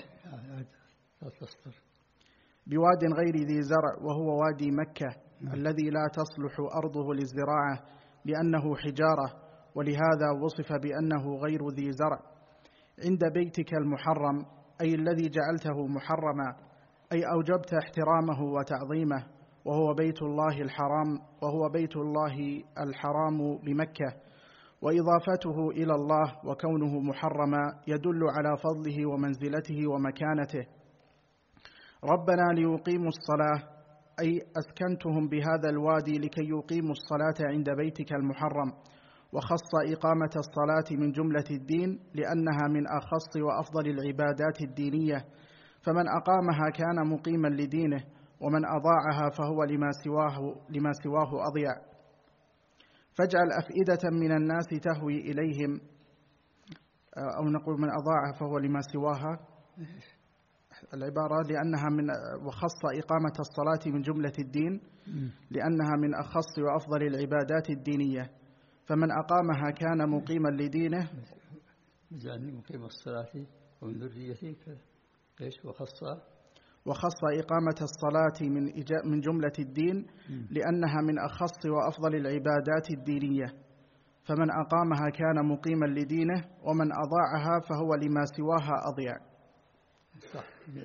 C: بواد غير ذي زرع، وهو وادي مكة الذي لا تصلح أرضه للزراعة لأنه حجارة، ولهذا وصف بأنه غير ذي زرع. عند بيتك المحرم أي الذي جعلته محرما، أي أوجبت احترامه وتعظيمه، وهو بيت الله الحرام، وهو بيت الله الحرام بمكة. وإضافته إلى الله وكونه محرما يدل على فضله ومنزلته ومكانته. ربنا ليقيموا الصلاة أي أسكنتهم بهذا الوادي لكي يقيموا الصلاة عند بيتك المحرم. وخص إقامة الصلاة من جملة الدين لأنها من أخص وأفضل العبادات الدينية، فمن أقامها كان مقيما لدينه، ومن أضاعها فهو لما سواه أضيع. فاجعل أفئدة من الناس تهوي إليهم، أو نقول من أضاعها فهو لما سواها العبارة، لأنها من وخص إقامة الصلاة من جملة الدين لأنها من أخص وأفضل العبادات الدينية، فمن أقامها كان مقيما لدينه.
A: جعلني مقيم الصلاة ومن ذريتي إيش وخص
C: إقامة الصلاة من جملة الدين لأنها من أخص وأفضل العبادات الدينية، فمن أقامها كان مقيما لدينه، ومن أضاعها فهو لما سواها أضيع.
A: صح،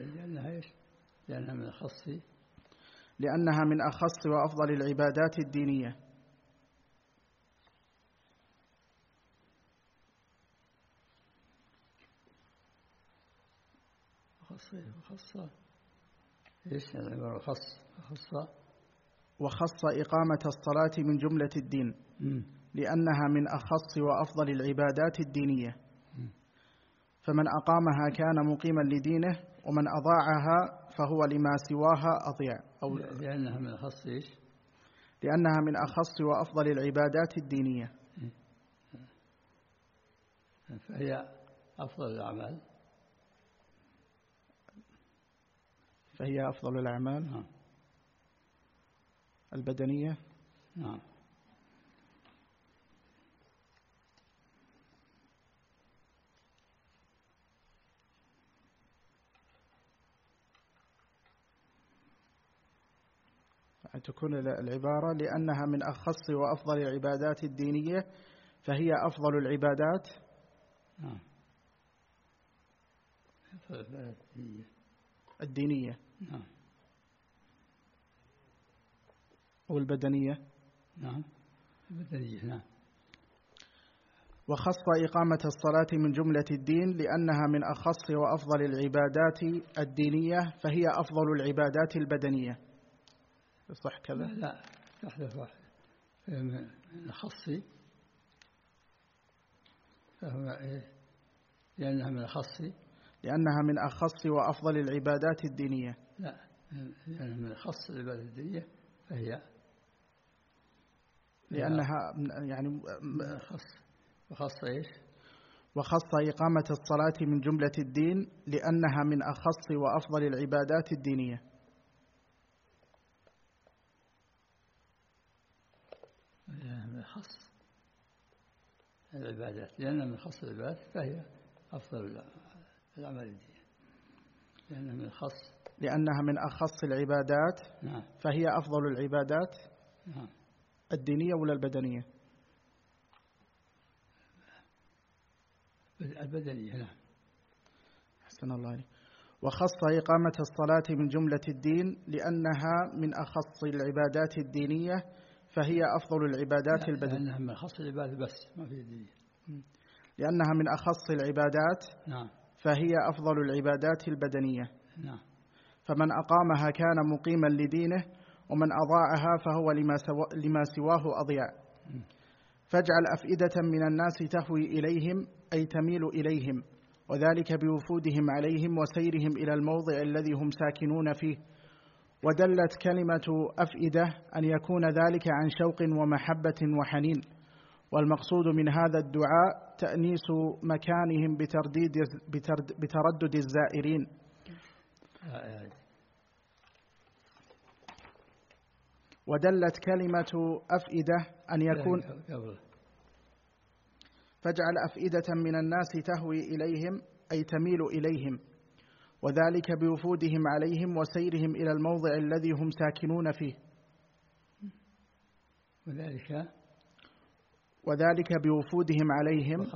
C: لأنها من أخص وأفضل العبادات الدينية. وخص إقامة الصلاة من جملة الدين لأنها من أخص وأفضل العبادات الدينية، فمن أقامها كان مقيما لدينه، ومن أضاعها فهو لما سواها أضيع. أو
A: لأنها من أخص إيش؟
C: لأنها من أخص وأفضل العبادات الدينية،
A: فهي أفضل الأعمال.
C: فهي أفضل الأعمال البدنية.
A: نعم.
C: تكون العبارة لأنها من أخص وأفضل العبادات الدينية فهي أفضل العبادات الدينية والبدنية.
A: نعم البدنية. نعم.
C: وخص إقامة الصلاة من جملة الدين لأنها من أخص وأفضل العبادات الدينية فهي أفضل العبادات البدنية. صح كذا؟
A: لا تحدث واحد من أخص، فهو إيه؟ لأنها من أخص وأفضل العبادات الدينية. لا، لأنها من أخص العبادات الدينية فهي
C: لأنها يعني
A: وخص إيش؟
C: وخص إقامة الصلاة من جملة الدين لأنها من أخص وأفضل العبادات الدينية.
A: من أخص العبادات، لأنها من خص العبادات فهي أفضل الأعمال الدينية.
C: لأنها من أخص العبادات فهي أفضل العبادات الدينية ولا البدنية؟
A: البدنية. نعم.
C: أحسن الله عليك. وخص إقامة الصلاة من جملة الدين لأنها من أخص العبادات الدينية فهي أفضل العبادات البدنية.
A: لأنها من أخص العبادات بس ما في دينية.
C: لأنها من أخص العبادات فهي أفضل العبادات البدنية.
A: نعم.
C: فمن أقامها كان مقيما لدينه ومن أضاعها فهو لما سواه أضيع. فاجعل أفئدة من الناس تهوي إليهم أي تميل إليهم، وذلك بوفودهم عليهم وسيرهم إلى الموضع الذي هم ساكنون فيه. ودلت كلمة أفئدة أن يكون ذلك عن شوق ومحبة وحنين، والمقصود من هذا الدعاء تأنيس مكانهم بتردد الزائرين. ودلت كلمة أفئدة أن يكون فاجعل أفئدة من الناس تهوي إليهم أي تميل إليهم، وذلك بوفودهم عليهم وسيرهم إلى الموضع الذي هم ساكنون فيه. وذلك بوفودهم عليهم.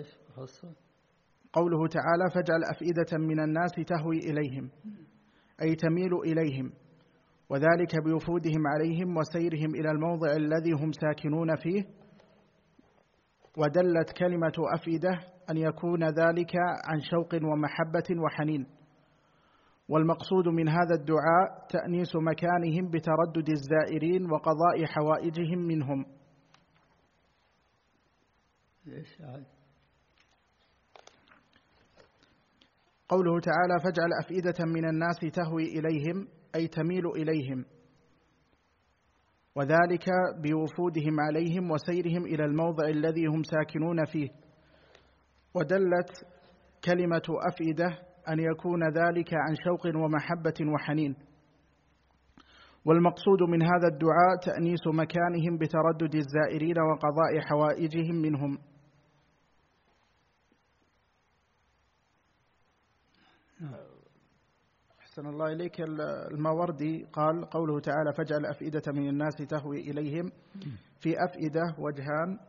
C: قوله تعالى فاجعل أفئدة من الناس تهوي إليهم أي تميل إليهم، وذلك بوفودهم عليهم وسيرهم إلى الموضع الذي هم ساكنون فيه. ودلت كلمة أفئدة أن يكون ذلك عن شوق ومحبة وحنين، والمقصود من هذا الدعاء تأنيس مكانهم بتردد الزائرين وقضاء حوائجهم منهم. قوله تعالى فاجعل أفئدة من الناس تهوي إليهم أي تميل إليهم، وذلك بوفودهم عليهم وسيرهم إلى الموضع الذي هم ساكنون فيه. ودلت كلمة أفئدة أن يكون ذلك عن شوق ومحبة وحنين، والمقصود من هذا الدعاء تأنيس مكانهم بتردد الزائرين وقضاء حوائجهم منهم. أحسن الله إليك. الماوردي قال قوله تعالى فاجعل أفئدة من الناس تهوي إليهم، في أفئدة وجهان،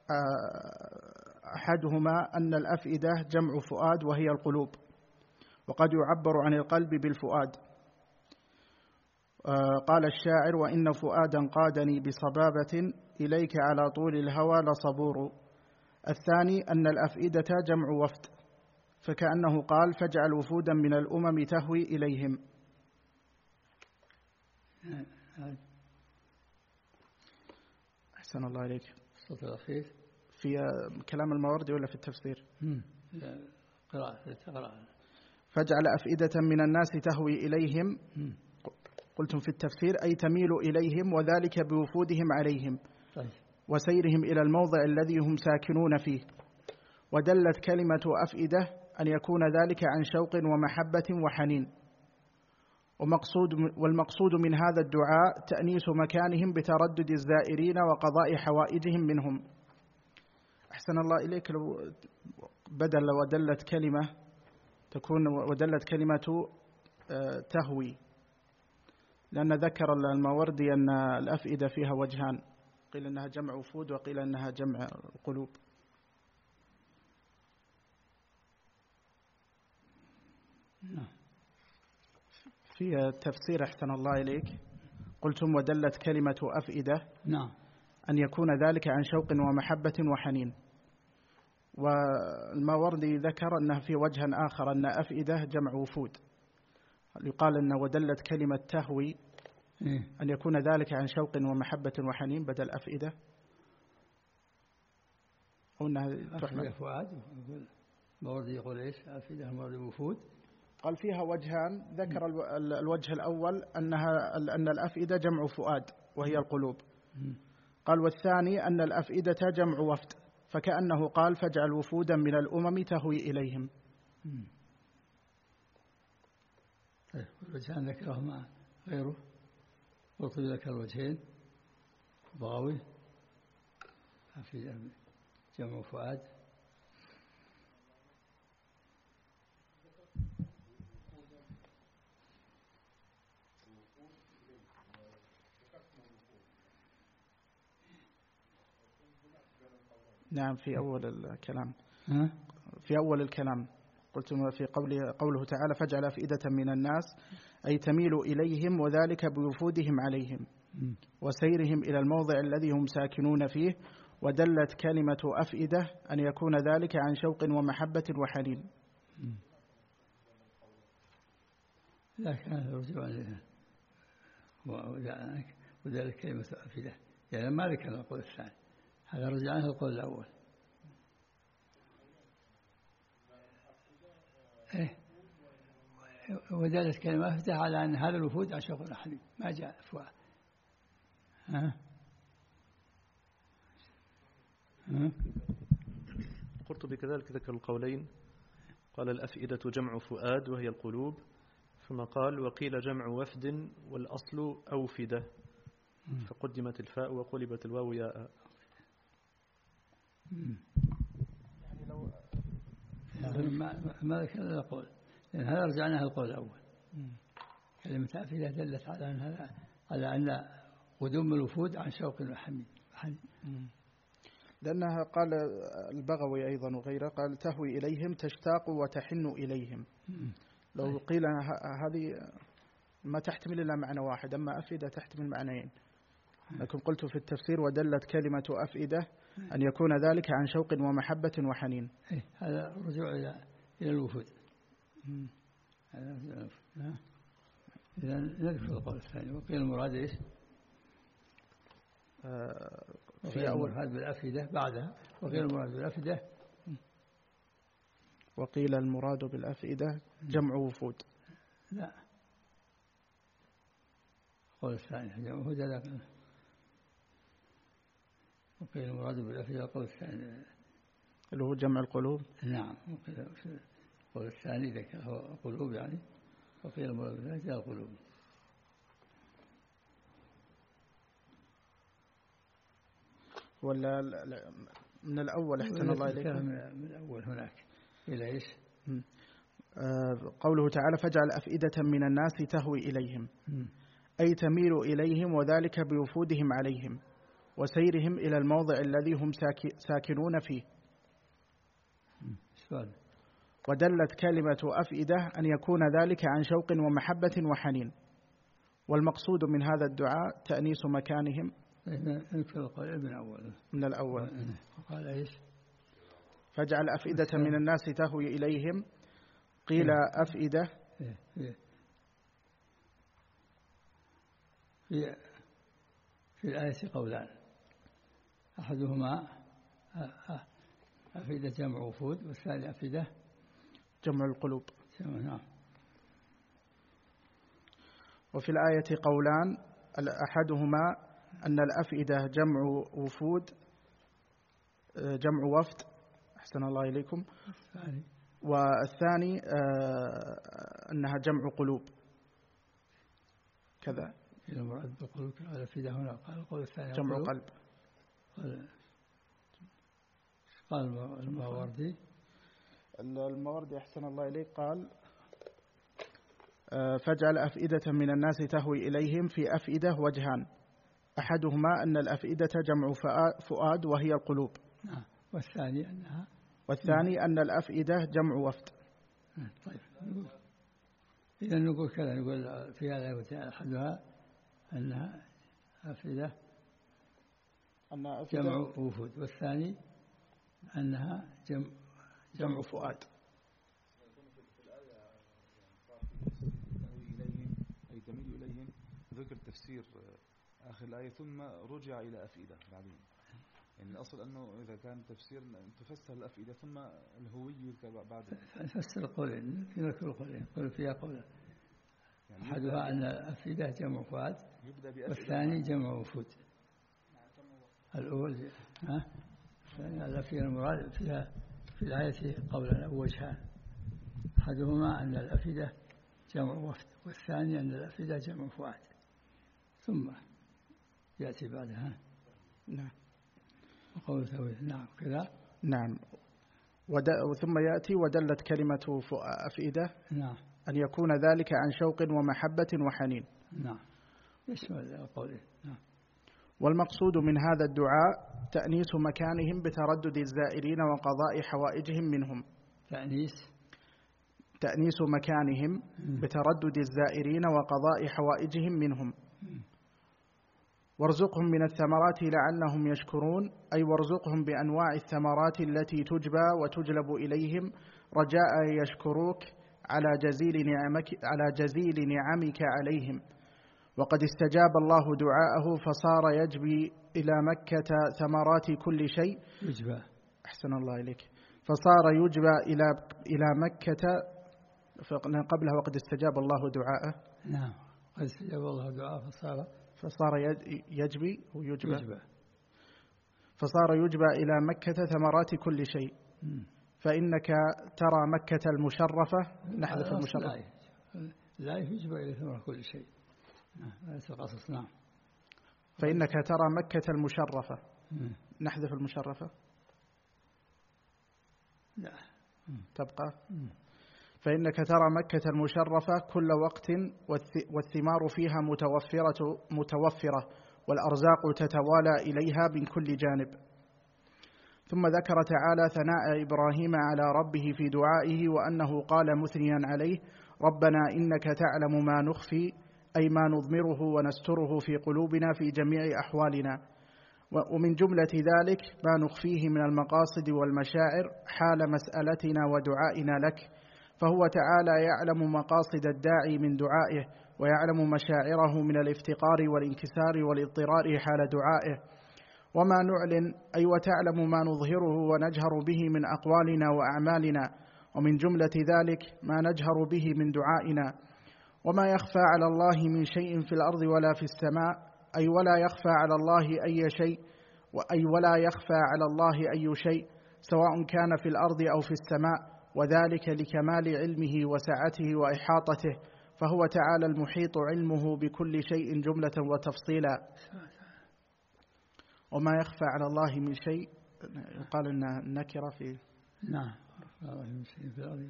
C: أحدهما أن الأفئدة جمع فؤاد وهي القلوب، وقد يعبر عن القلب بالفؤاد. قال الشاعر وإن فؤادا قادني بصبابة إليك على طول الهوى لصبور. الثاني أن الأفئدة جمع وفد، فكأنه قال فاجعل وفودا من الأمم تهوي إليهم. أحسن الله عليك. في كلام الماوردي ولا في التفسير؟
A: قراءة.
C: فاجعل أفئدة من الناس تهوي إليهم. قلتم في التفسير أي تميل إليهم، وذلك بوفودهم عليهم وسيرهم إلى الموضع الذي هم ساكنون فيه. ودلت كلمة أفئدة أن يكون ذلك عن شوق ومحبة وحنين. والمقصود من هذا الدعاء تأنيس مكانهم بتردد الزائرين وقضاء حوائجهم منهم. أحسن الله إليك، لو بدل ودلت كلمة تكون ودلت كلمة تهوي، لأن ذكر الماوردي أن الأفئدة فيها وجهان، قيل أنها جمع وفود وقيل أنها جمع قلوب. في التفسير أحسن الله إليك قلتم ودلت كلمة أفئدة أن يكون ذلك عن شوق ومحبة وحنين. والماوردي ذكر أنه في وجه آخر أن أفئدة جمع وفود، يقال أن ودلت كلمة تهوي أن يكون ذلك عن شوق ومحبة وحنين بدل أفئدة، أو أنها
A: تحمل فؤاد. الماوردي يقول إيش؟ أفئدة الماوردي وفود.
C: قال فيها وجهان، ذكر الوجه الأول أن الأفئدة جمع فؤاد وهي القلوب. قال والثاني أن الأفئدة جمع وفد، فكأنه قال فاجعل وفودا من الأمم تهوي إليهم.
A: الوجهان ذكرهما غيره، قلت ذكر الوجهين ضاوي أفئدة جمع فؤاد.
C: نعم في أول الكلام. في أول الكلام قلت في قوله تعالى فاجعل أفئدة من الناس أي تميل إليهم، وذلك بوفودهم عليهم وسيرهم إلى الموضع الذي هم ساكنون فيه. ودلت كلمة أفئدة أن يكون ذلك عن شوق ومحبة وحنين.
A: لا كان الرجوع عليها وذلك كلمة أفئدة، يعني ما ذكر القول الثاني، هذا رجع عنه القول الأول. ودلت كلمة أفئدة على أن هذا الوفود عن شوق وحنين، ما جاء أفواه.
B: القرطبي كذلك ذكر القولين، قال الأفئدة جمع فؤاد وهي القلوب، ثم قال وقيل جمع وفد والأصل أوفدة، فقدمت الفاء وقلبت الواو ياء.
A: يعني لو ما ذكر هذا القول، لأن هذا رجعناه القول الأول. كلمة أفئدة دلت على أن قدوم الوفود عن شوق وحنين.
C: لأنها قال البغوي أيضا وغيره قال تهوي إليهم تشتاق وتحن إليهم. لو قيل هذه ما تحتمل إلا معنى واحد، أما أفئدة تحتمل معنيين. لكن قلت في التفسير ودلت كلمة أفئدة أن يكون ذلك عن شوق ومحبة وحنين.
A: هذا رجوع إلى الوفود. إذا نذكر القول الثاني. وقيل المراد إيش؟ في أول هذا بالأفئدة بعدها، وقيل المراد بالأفئدة.
C: وقيل المراد بالأفئدة جمع وفود.
A: لا، القول الثاني جمع وفود هذا. وقيل المراد بالأفئدة القول الثاني
C: اللي هو جمع القلوب.
A: نعم، القول الثاني ذكره قلوب يعني، وقيل المراد بالأفئدة القلوب.
C: ولا من الأول أحسن الله إليكم
A: من الأول هناك إلى إيش؟
C: قوله تعالى فاجعل أفئدة من الناس تهوي إليهم أي تميل إليهم، وذلك بوفودهم عليهم وسيرهم إلى الموضع الذي هم ساكنون فيه. ودلت كلمة أفئدة أن يكون ذلك عن شوق ومحبة وحنين. والمقصود من هذا الدعاء تأنيس مكانهم. من الأول
A: قال إيش؟
C: فاجعل أفئدة من الناس تهوي إليهم. قيل أفئدة
A: في الآية قولان، أحدهما أفئدة جمع وفود، والثاني أفئدة
C: جمع القلوب.
A: نعم.
C: وفي الآية قولان، أحدهما أن الأفئدة جمع وفود، جمع وفد، أحسن الله إليكم، والثاني أنها جمع قلوب كذا.
A: إذا مراد بالقلوب الأفئدة هنا قال القول الثاني
C: جمع قلب.
A: قال الماوردي
C: أحسن الله إليك قال فاجعل أفئدة من الناس تهوي إليهم. في أفئدة وجهان، أحدهما أن الأفئدة جمع فؤاد وهي القلوب، والثاني أن الأفئدة جمع وفد.
A: طيب إذا نقول كذا، نقول في هذا أحدها أنها أفئدة جمع وفود، والثاني أنها جمع فؤاد.
D: أي تميل إليهم، ذكر تفسير آخر الآية ثم رجع إلى أفئدة بعدين. يعني الأصل أنه إذا كان تفسير تفسر الأفئدة ثم الهوي يذكر بعد.
A: فسر قولين، نذكر قولين، قول فيها قولا، يعني أحدها أن الأفئدة جمع فؤاد، والثاني جمع وفود. الأول الأفئدة المراد فيها في الآية قولا وجهان، أحدهما أن الأفئدة جمع وفد، والثاني أن الأفئدة جمع فؤاد، ثم يأتي بعدها
C: نعم
A: وقول ثوي. نعم كذا.
C: نعم. ثم يأتي ودلت كلمة أفئدة
A: نعم
C: أن يكون ذلك عن شوق ومحبة وحنين.
A: نعم يشمل قوله. نعم.
C: والمقصود من هذا الدعاء تأنيس مكانهم بتردد الزائرين وقضاء حوائجهم منهم. تأنيس مكانهم بتردد الزائرين وقضاء حوائجهم منهم. وارزقهم من الثمرات لعلهم يشكرون، أي وارزقهم بأنواع الثمرات التي تجبى وتجلب إليهم رجاء يشكروك على جزيل نعمك عليهم. وقد استجاب الله دعاءه فصار يجبي إلى مكة ثمرات كل شيء.
A: يجبى.
C: أحسن الله إليك. فصار يجبى إلى مكة قبلها وقد استجاب الله دعاءه.
A: نعم قد استجاب الله دعاءه
C: فصار يجبي فصار يجبى إلى مكة ثمرات كل شيء. فإنك ترى مكة المشرفة، نحذف المشرفة،
A: لا يجبى إلى ثمرات كل شيء. قصص. نعم.
C: فإنك ترى مكة المشرفة، نحذف المشرفة،
A: لا
C: تبقى. فإنك ترى مكة المشرفة كل وقت والثمار فيها متوفرة والأرزاق تتوالى إليها من كل جانب. ثم ذكر تعالى ثناء إبراهيم على ربه في دعائه، وأنه قال مثنيا عليه: ربنا إنك تعلم ما نخفي، أي ما نضمره ونستره في قلوبنا في جميع أحوالنا، ومن جملة ذلك ما نخفيه من المقاصد والمشاعر حال مسألتنا ودعائنا لك. فهو تعالى يعلم مقاصد الداعي من دعائه، ويعلم مشاعره من الافتقار والانكسار والاضطرار حال دعائه. وما نعلن أي وتعلم ما نظهره ونجهر به من أقوالنا وأعمالنا، ومن جملة ذلك ما نجهر به من دعائنا. وما يخفى على الله من شيء في الأرض ولا في السماء، أي ولا يخفى على الله أي شيء، ولا يخفى على الله أي شيء سواء كان في الأرض أو في السماء، وذلك لكمال علمه وسعته وإحاطته، فهو تعالى المحيط علمه بكل شيء جملة وتفصيلا. وما يخفى على الله من شيء يقال إنها نكرة في.
A: نعم الله من شيء في الأرض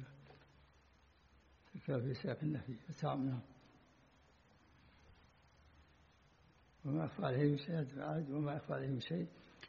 A: في سياق النفي. نعم. وما يخفى عليه شيء وما يخفى عليه شيء.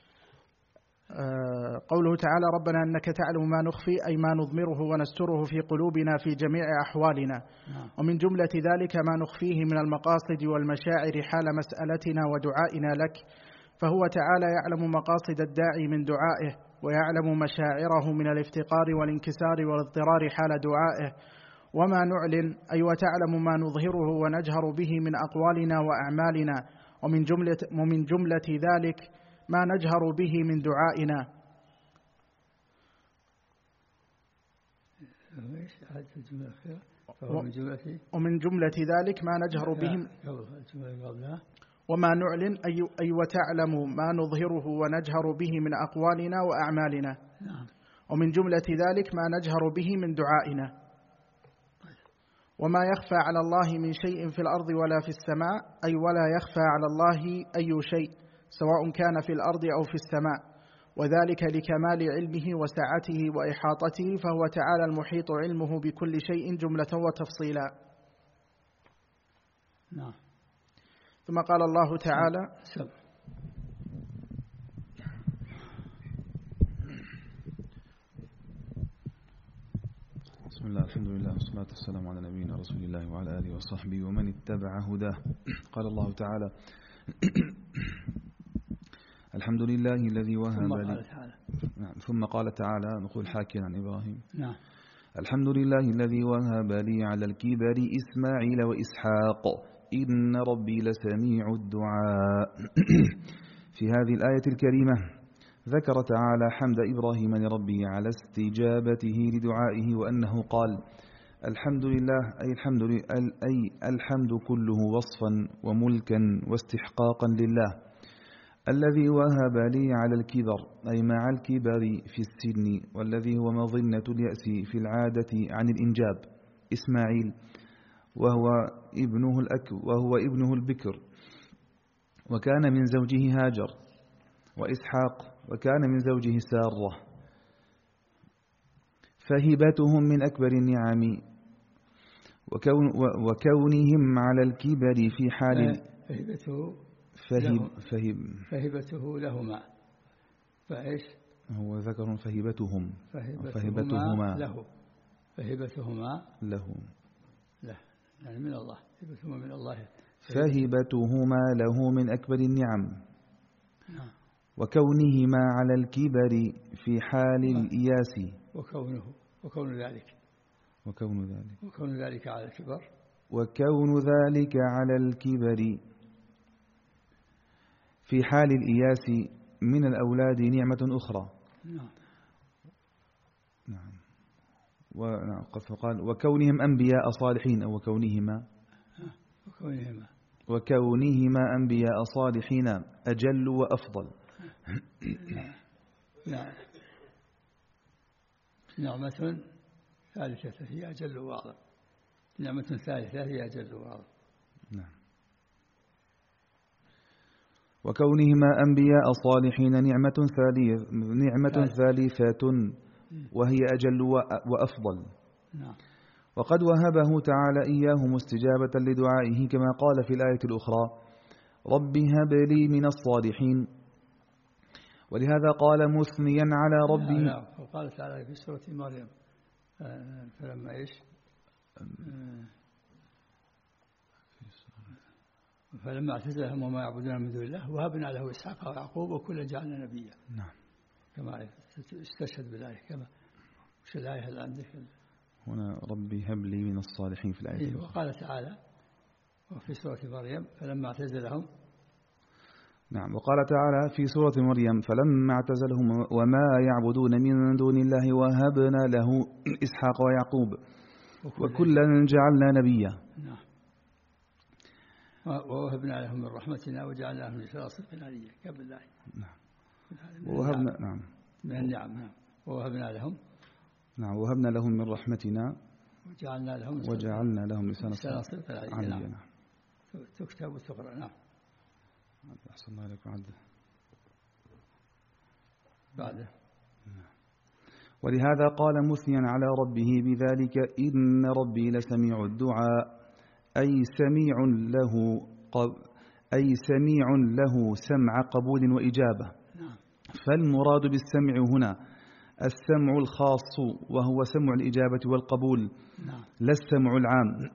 C: قوله تعالى: ربنا إنك تعلم ما نخفي، أي ما نضمره ونستره في قلوبنا في جميع أحوالنا. ومن جملة ذلك ما نخفيه من المقاصد والمشاعر حال مسألتنا ودعائنا لك. فهو تعالى يعلم مقاصد الداعي من دعائه، ويعلم مشاعره من الافتقار والانكسار والاضطرار حال دعائه. وما نعلن أي وتعلم ما نظهره ونجهر به من أقوالنا وأعمالنا، ومن جملة ذلك ما نجهر به من دعائنا. ومن جملة ذلك ما نجهر به وما نعلن أي وتعلم ما نظهره ونجهر به من أقوالنا وأعمالنا. ومن جملة ذلك ما نجهر به من دعائنا. وما يخفى على الله من شيء في الأرض ولا في السماء، أي ولا يخفى على الله أي شيء سواء كان في الأرض أو في السماء، وذلك لكمال علمه وسعته وإحاطته، فهو تعالى المحيط علمه بكل شيء جملة وتفصيلا.
A: نعم.
C: ثم قال الله تعالى:
D: بسم الله، الحمد لله، والصلاة والسلام على نبينا رسول الله وعلى آله وصحبه ومن اتبع هداه. قال الله تعالى: الحمد لله الذي وهب لي. ثم قال تعالى، نقول حاكيا عن إبراهيم:
A: نعم.
D: الحمد لله الذي وهب لي على الكبر إسماعيل وإسحاق إن ربي لسميع الدعاء. في هذه الآية الكريمة ذكر تعالى حمد إبراهيم لربه على استجابته لدعائه، وأنه قال: الحمد لله، أي الحمد كله وصفا وملكا واستحقاقا لله، الذي وهب لي على الكبر، أي مع الكبر في السن، والذي هو مظنة اليأس في العادة عن الإنجاب، إسماعيل، وهو ابنه البكر، وكان من زوجه هاجر، وإسحاق وكان من زوجه سارة. فهبتهم من أكبر النعم، وكونهم على الكبر في حال
A: فهبته لهما، فإيش
D: هو ذكر فهبتهما له
A: يعني من الله، هبتهما من الله،
D: فهبتهما له من أكبر النعم. وكونهما على الكبر في حال الإياس،
A: وكون ذلك على الكبر،
D: وكون ذلك على الكبر في حال الإياس من الأولاد نعمة أخرى. نعم. فقال: وكونهم أنبياء صالحين، أو وكونهما أنبياء صالحين أجل وأفضل.
A: نعمة ثالثة هي أجل وأعظم. نعمة ثالثة هي أجل وأعظم.
D: نعم. وكونهما أنبياء صالحين نعمة ثالثة وهي أجل وأفضل. وقد وهبه تعالى إياهم استجابة لدعائه، كما قال في الآية الأخرى: رب هب لي من الصالحين. ولهذا قال مثنيا على ربه.
A: وقال تعالى في سورة مريم: فلما إيش؟ فلما اعتزلهم وما يعبدون من دون الله وهبنا له إسحاق ويعقوب وكلا جعلنا نبيا.
D: نعم.
A: كما استشهد بالآية. كما وش الآية اللي عندك؟
D: هنا: ربي هب لي من الصالحين في الآية.
A: وقال تعالى وفي سورة مريم: فلما اعتزلهم.
D: نعم. وقال تعالى في سورة مريم: فلما اعتزلهم وما يعبدون من دون الله وهبنا له إسحاق ويعقوب وكلا جعلنا نبيا.
A: نعم. ووهبنا لهم من رحمتنا وجعلناهم لسان صدق عليا. قبل الله.
D: نعم. ووهبنا
A: نعم من النعم. نعم. ووهبنا لهم.
D: نعم. ووهبنا لهم من رحمتنا وجعلنا لهم لسان صدق عليا. نعم.
A: تكتب وتقرأ. نعم.
D: أحسن الله عليكم عبد
A: بعده.
D: ولهذا قال مثنيا على ربه بذلك: إن ربي لسميع الدعاء، أي سميع له سمع قبول وإجابة. فالمراد بالسمع هنا السمع الخاص، وهو سمع الإجابة والقبول، لا السمع العام،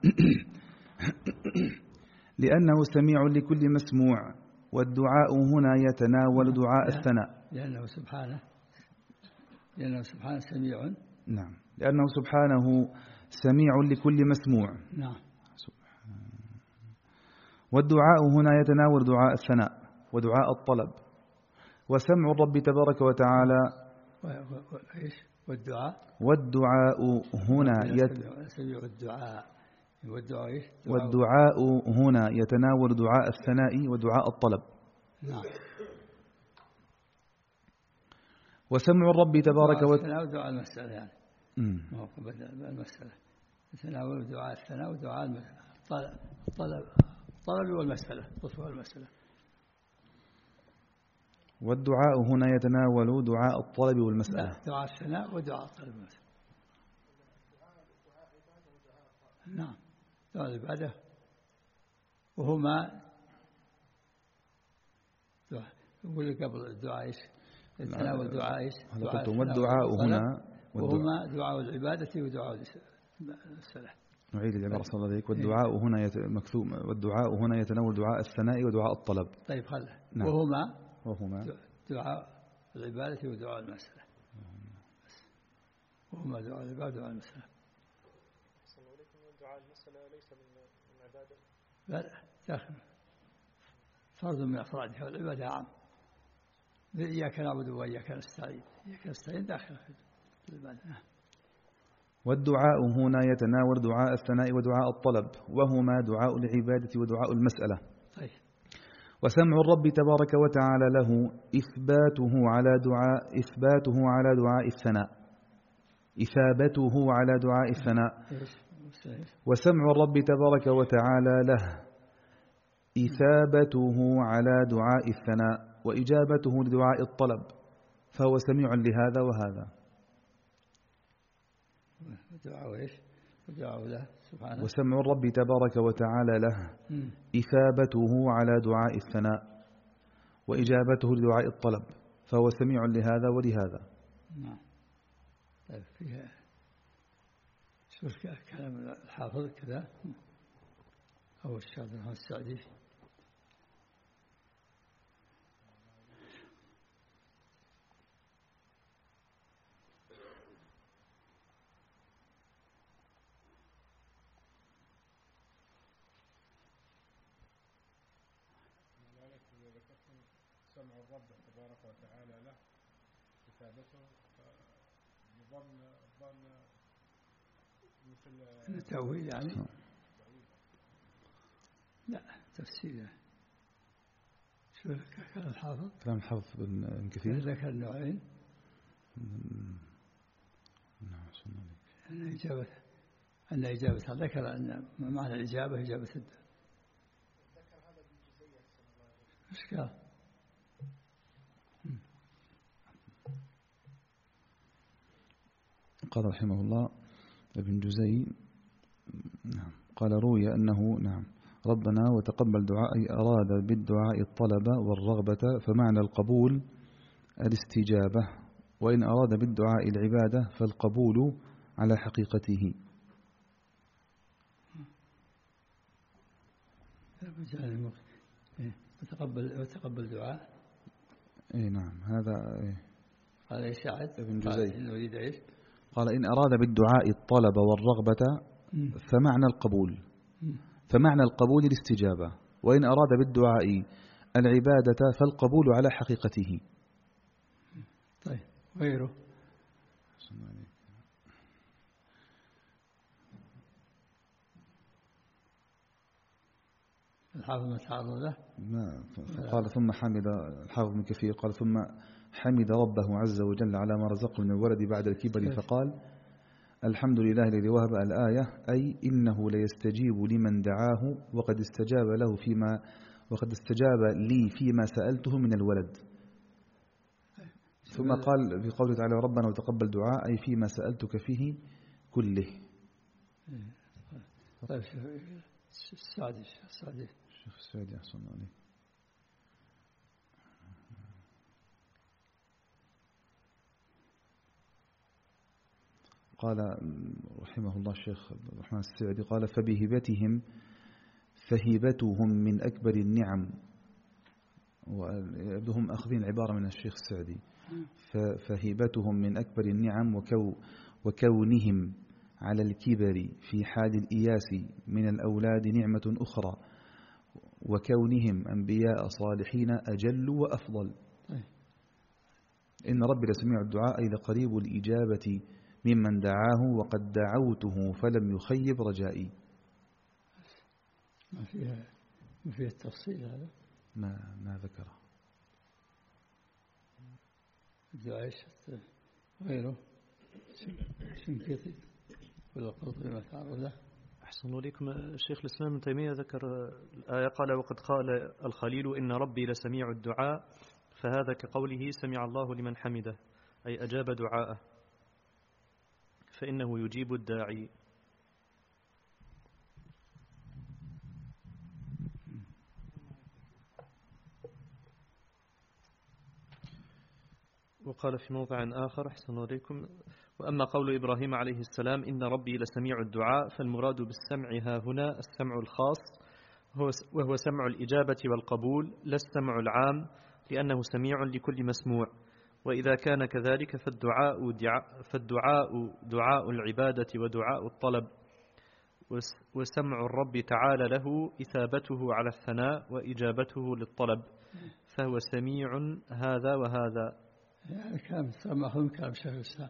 D: لأنه سميع لكل مسموع، والدعاء هنا يتناول دعاء الثناء،
A: لأنه سبحانه سميع.
D: نعم. لأنه سبحانه سميع لكل مسموع.
A: نعم.
D: والدعاء هنا يتناول دعاء الثناء ودعاء الطلب. وسمع الرب تبارك وتعالى والدعاء هنا والدعاء هنا يتناول دعاء الثناء ودعاء الطلب.
A: نعم.
D: وسمع الرب تبارك
A: وتعالى ودعاء المسألة يعني. ما هو بدأ المسألة يتناول دعاء الثناء ودعاء الطلب والمسألة والمسألة.
D: والدعاء هنا يتناول دعاء الطلب والمسألة.
A: دعاء الثناء ودعاء الطلب والمسألة. نعم. دعاء العبادة وهما يقول قبل الدعاء إيش؟ يتناول دعاء إيش؟
D: والدعاء هنا
A: وهما دعاء العبادة ودعاء الصلاة.
D: نعيد العبارة صلى الله عليه وسلم. والدعاء هنا مكتوب والدعاء هنا يتناول دعاء الثناء ودعاء الطلب.
A: طيب خله.
D: نعم.
A: وهما دعاء العبادة ودعاء المسألة. وهما دعاء العبادة ودعاء المسألة.
B: صلى الله عليه وسلم. دعاء المسألة ليس من عبادة.
A: لا داخل فرض من أفرادها والعبادة عام. إياك نعبد وإياك نستعين. إياك نستعين داخل في العبادة.
D: والدعاء هنا يتناول دعاء الثناء ودعاء الطلب وهما دعاء العبادة ودعاء المسألة.
A: طيب.
D: وسمع الرب تبارك وتعالى له إثباته على دعاء الثناء. إثابته على دعاء الثناء. وسمع الرب تبارك وتعالى له إثابته على دعاء الثناء وإجابته لدعاء الطلب فهو سميع لهذا وهذا. وسمع الرب تبارك وتعالى له إثابته على دعاء الثناء وإجابته لدعاء الطلب فهو سميع لهذا ولهذا.
A: نعم. طيب فيها شوف كلام الحافظ كذا أو الشاذ السعدي.
E: سمع الرب تبارك وتعالى له كتابته ظن مثل
A: التأويل يعني. لا تفسيره. شو كلام الحافظ؟
D: كلام الحافظ بن كثير
A: ذكر النوعين. أن إجابة ذكر أن معنى الإجابة إجابة ذكر هذا بالجزئية. إيش قال؟
D: قال رحمه الله ابن جزي نعم قال روي أنه نعم ربنا وتقبل دعائي أراد بالدعاء الطلب والرغبة فمعنى القبول الاستجابة وإن أراد بالدعاء العبادة فالقبول على حقيقته.
A: وتقبل دعاء.
D: إيه نعم هذا إيه.
A: قال إيش
D: ابن جزي
A: قال
D: إن أراد بالدعاء الطلب والرغبة فمعنى القبول الاستجابة وإن أراد بالدعاء العبادة فالقبول على حقيقته.
A: طيب غيره الحافظ ما تعرض له
D: قال ثم حمد الحافظ من كثير قال ثم حمد ربه عز وجل على ما رزقه من الولد بعد الكبر فقال الحمد لله الذي وهب الآية أي إنه ليستجيب لمن دعاه وقد استجاب لي فيما سألته من الولد. ثم قال في قوله تعالى ربنا وتقبل دعاء أي فيما سألتك فيه كله.
A: طيب السعدي
D: الشيخ السعدي أحسن عليه قال رحمه الله الشيخ الرحمن السعدي قال فهبتهم من أكبر النعم وهم أخذين عبارة من الشيخ السعدي فهبتهم من أكبر النعم وكونهم على الكبر في حال الإياس من الأولاد نعمة أخرى وكونهم أنبياء صالحين أجل وأفضل. إن ربي لسميع الدعاء أي لقريب الإجابة ممن دعاه وقد دعوته فلم يخيب رجائي.
A: ما فيها التفصيل هذا
D: ما ذكره
A: الدعاء غيره شنكتي ولا قلت ما تعرض له.
B: أحسن الله إليكم. الشيخ الإسلام ابن تيمية ذكر الآية قال وقد قال الخليل إن ربي لسميع الدعاء، فهذا كقوله سمع الله لمن حمده، أي أجاب دعاءه، فإنه يجيب الداعي. وقال في موضع آخر أحسن الله إليكم وأما قول إبراهيم عليه السلام إن ربي لسميع الدعاء، فالمراد بالسمع ها هنا السمع الخاص وهو سمع الإجابة والقبول لا السمع العام، لأنه سميع لكل مسموع. وإذا كان كذلك فالدعاء دعاء العبادة ودعاء الطلب، وسمع الرب تعالى له إثابته على الثناء وإجابته للطلب، فهو سميع هذا وهذا.
A: يعني كلام سمعهم كلام شيخ الإسلام.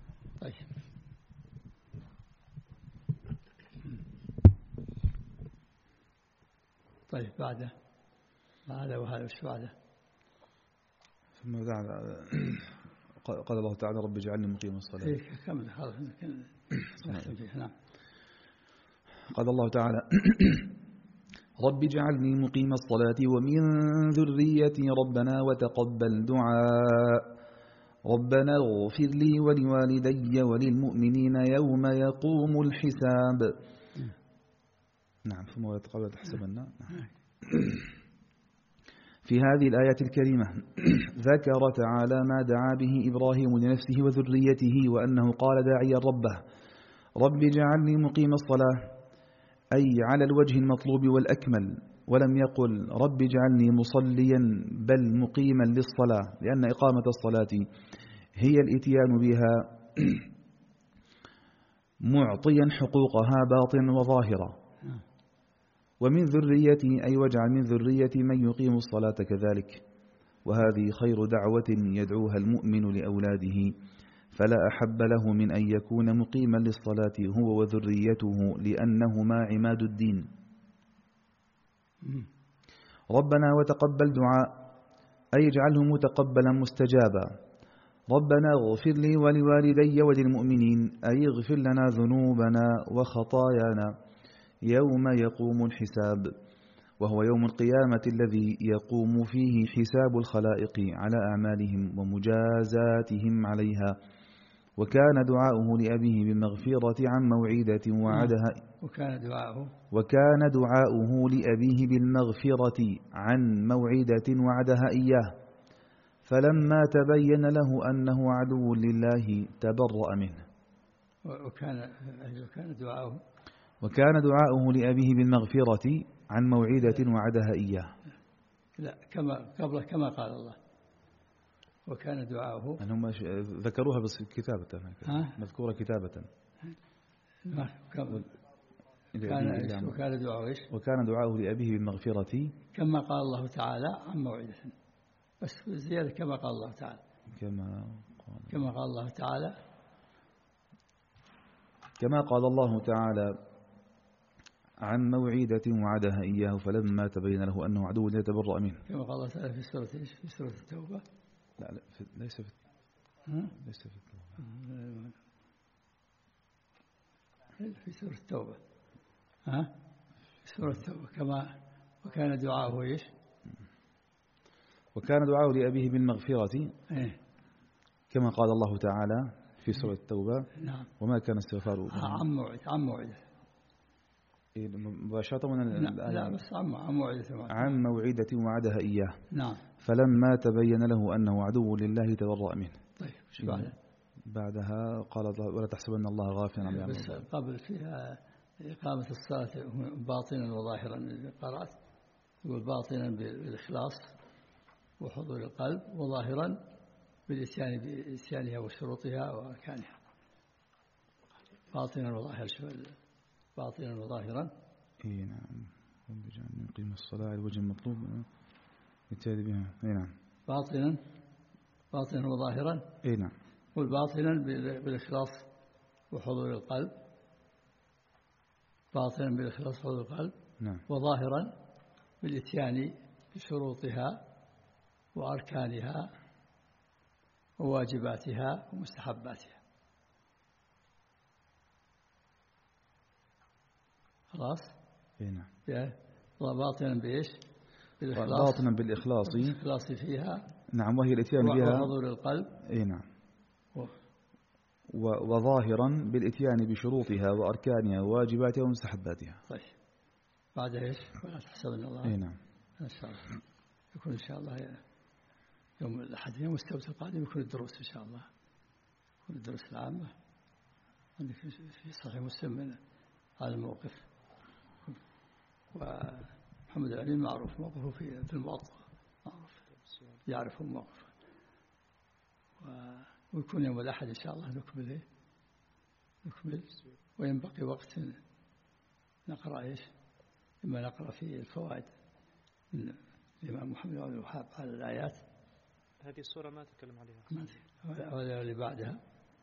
A: طيب بعده هذا وهذا وش بعده؟
D: ثم قال الله تعالى رب اجعلني مقيم الصلاة.
A: كمل خلاص نعم.
D: قال الله تعالى رب اجعلني مقيم الصلاة ومن ذريتي ربنا وتقبل دعاء ربنا اغفر لي ولوالدي وللمؤمنين يوم يقوم الحساب. نعم ثم ويتقبل تحسبنا. في هذه الآية الكريمة ذكر تعالى ما دعا به إبراهيم لنفسه وذريته، وأنه قال داعيا ربه رب اجعلني مقيم الصلاة، أي على الوجه المطلوب والأكمل، ولم يقل رب اجعلني مصليا بل مقيما للصلاة، لأن إقامة الصلاة هي الإتيان بها معطيا حقوقها باطنا وظاهرا. ومن ذريتي أي واجعل من ذريتي من يقيم الصلاة كذلك، وهذه خير دعوة يدعوها المؤمن لأولاده، فلا أحب له من أن يكون مقيما للصلاة هو وذريته، لأنهما عماد الدين. ربنا وتقبل دعاء أي اجعله متقبلا مستجابا. ربنا اغفر لي ولوالدي وللمؤمنين أي اغفر لنا ذنوبنا وخطايانا يوم يقوم الحساب، وهو يوم القيامة الذي يقوم فيه حساب الخلائق على أعمالهم ومجازاتهم عليها. وكان دعاؤه لأبيه بالمغفرة عن موعدة وعدها وكان دعاؤه لأبيه بالمغفرة عن موعدة وعدها إياه، فلما تبين له أنه عدو لله تبرأ منه. وكان دعاؤه لأبيه بالمغفرة عن موعدة وعدها إياه.
A: لا كما قال الله وكان دعاؤه
D: أنهم ذكروها بس كتابة مذكورة كتابة.
A: وكان دعاؤه إيش؟
D: وكان دعاؤه لأبيه بالمغفرة
A: كما قال الله تعالى عن موعدة، بس زيادة كما قال الله تعالى
D: كما قال الله تعالى عن موعدة وعدها إياه، فلما تبين له أنه عدو يتبرأ منه.
A: كما قال الله تعالى في سورة إيش؟ في سورة التوبة.
D: لا ليس في التوبة.
A: في سورة التوبة. في سورة التوبة كما وكان دعاؤه إيش؟
D: وكان دعاؤه لأبيه بالمغفرة كما قال الله تعالى في سورة التوبة.
A: نعم.
D: وما كان استغفاره
A: عن موعدة
D: مباشرة
A: لا بس
D: عن موعدة وعدها إياه.
A: نعم.
D: فلما تبين له أنه عدو لله تبرأ منه.
A: طيب شو
D: بعدها قال ولا تحسبن الله غافلا عما يعملون.
A: بس قبل فيها إقامة الصلاة باطنا وظاهرا للقراءات، يقول باطنا بالإخلاص وحضور القلب، وظاهرا بالإتيان بإتيانها وشروطها وأركانها. باطنا وظاهرا باطنا وظاهرا.
D: نعم. نقيم الصلاة على الوجه المطلوب يتالي بها. نعم.
A: باطنا باطنا وظاهرا.
D: اي نعم.
A: والباطنا بالإخلاص وحضور القلب، باطنا بالإخلاص وحضور القلب.
D: نعم.
A: وظاهرا بالإتيان بشروطها وأركانها وواجباتها ومستحباتها. خلاص.
D: اي نعم.
A: باطنا بإيش؟
D: بالإخلاص. باطنا بالإخلاص.
A: الإخلاص فيها.
D: نعم، وهي الاتيان بها.
A: وحضور القلب.
D: اي نعم. وظاهرا بالاتيان بشروطها وأركانها وواجباتها ومستحباتها.
A: طيب. بعد ايش؟ ولا تحسبن الله.
D: اي نعم.
A: ان شاء الله يكون ان شاء الله يوم الأحد، يوم السبت القادم يكون الدروس ان شاء الله، يكون الدروس العامة. عندك في صحيح مسلم من هذا الموقف، ومحمد العليم معروف موقفه في الموطأ، معروف يعرف موقفه. ويكون يوم الأحد إن شاء الله نكمل، وينبقي وقت نقرأ إيش؟ إما نقرأ في الفوائد من الإمام محمد بن الوهاب على الآيات.
B: هذه السورة ما تكلم عليها،
A: ولا اللي بعدها،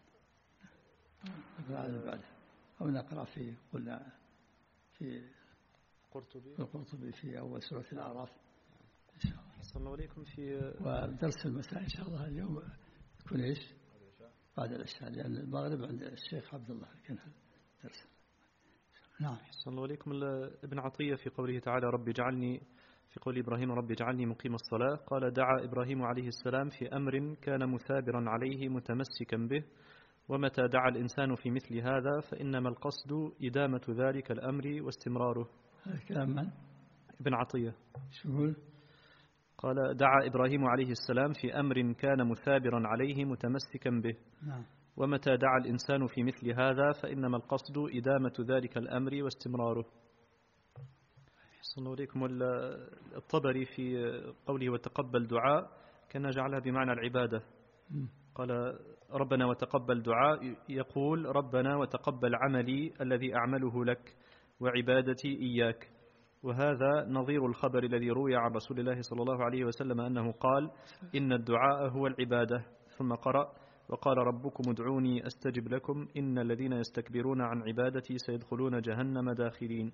A: نقرأ اللي بعدها، أو نقرأ في قلنا في القرطبي في أول سورة الأعراف إن شاء الله.
B: صلى الله عليكم. في
A: ودرس المساء إن شاء الله اليوم يكون إيش؟ بعد العشاء، لأن المغرب عند الشيخ عبد الله كان درس. نعم.
B: صلى الله عليكم. ابن عطية في قوله تعالى رب اجعلني، في قول إبراهيم رب اجعلني مقيم الصلاة، قال دعا إبراهيم عليه السلام في أمر كان مثابرا عليه متمسكا به، ومتى دعا الإنسان في مثل هذا فإنما القصد إدامة ذلك الأمر واستمراره.
A: هذا كلام من؟
B: ابن عطية.
A: شو
B: قال دعا إبراهيم عليه السلام في أمر كان مثابرا عليه متمسكا به.
A: نعم.
B: ومتى دعا الإنسان في مثل هذا فإنما القصد إدامة ذلك الأمر واستمراره. صلى الله عليكم. الطبري في قوله وتقبل دعاء كان جعلها بمعنى العبادة. قال ربنا وتقبل دعاء، يقول ربنا وتقبل عملي الذي أعمله لك وعبادتي إياك. وهذا نظير الخبر الذي روي عن رسول الله صلى الله عليه وسلم أنه قال إن الدعاء هو العبادة. ثم قرأ وقال ربكم ادعوني أستجب لكم إن الذين يستكبرون عن عبادتي سيدخلون جهنم داخلين.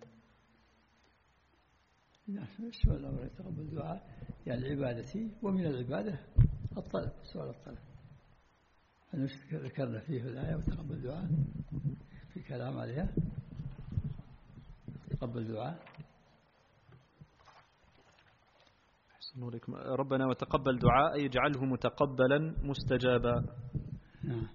A: سؤال الله يتقبل الدعاء يعني عبادتي، ومن العبادة الطلب، سؤال الطلب. ذكرنا فيه الآية وتقبل الدعاء في كلام عليها. تقبل الدعاء
B: ربنا وتقبل دعاء يجعله متقبلا مستجابا.
A: نعم.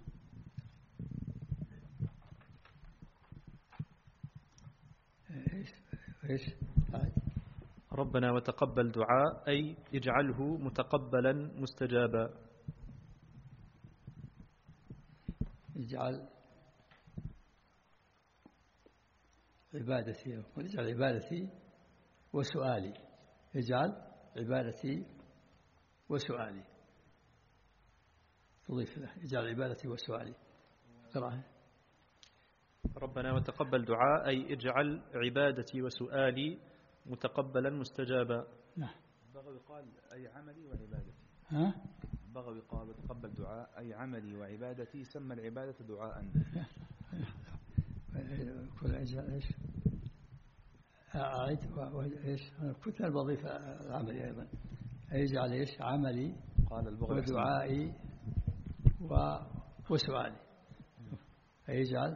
A: ايش
B: ربنا وتقبل دعاء أي اجعله متقبلا مستجابا.
A: اجعل عبادتي، واجعل عبادتي وسؤالي، اجعل عبادتي وسؤالي، تضيف له اجعل عبادتي وسؤالي. قرأها.
B: ربنا وتقبل دعاء أي اجعل عبادتي وسؤالي متقبلا مستجابا.
A: نعم.
D: بغوي قال أي عملي وعبادتي.
A: ها؟
D: بغوي قال وتقبل دعاء أي عملي وعبادتي، سمى العبادة دعاء.
A: كل اجعل ايش؟ أعيد وإيش؟ كنت أنا بضيف العملي أيضا. يجعل إيش؟ عملي ودعائي وسؤالي. يجعل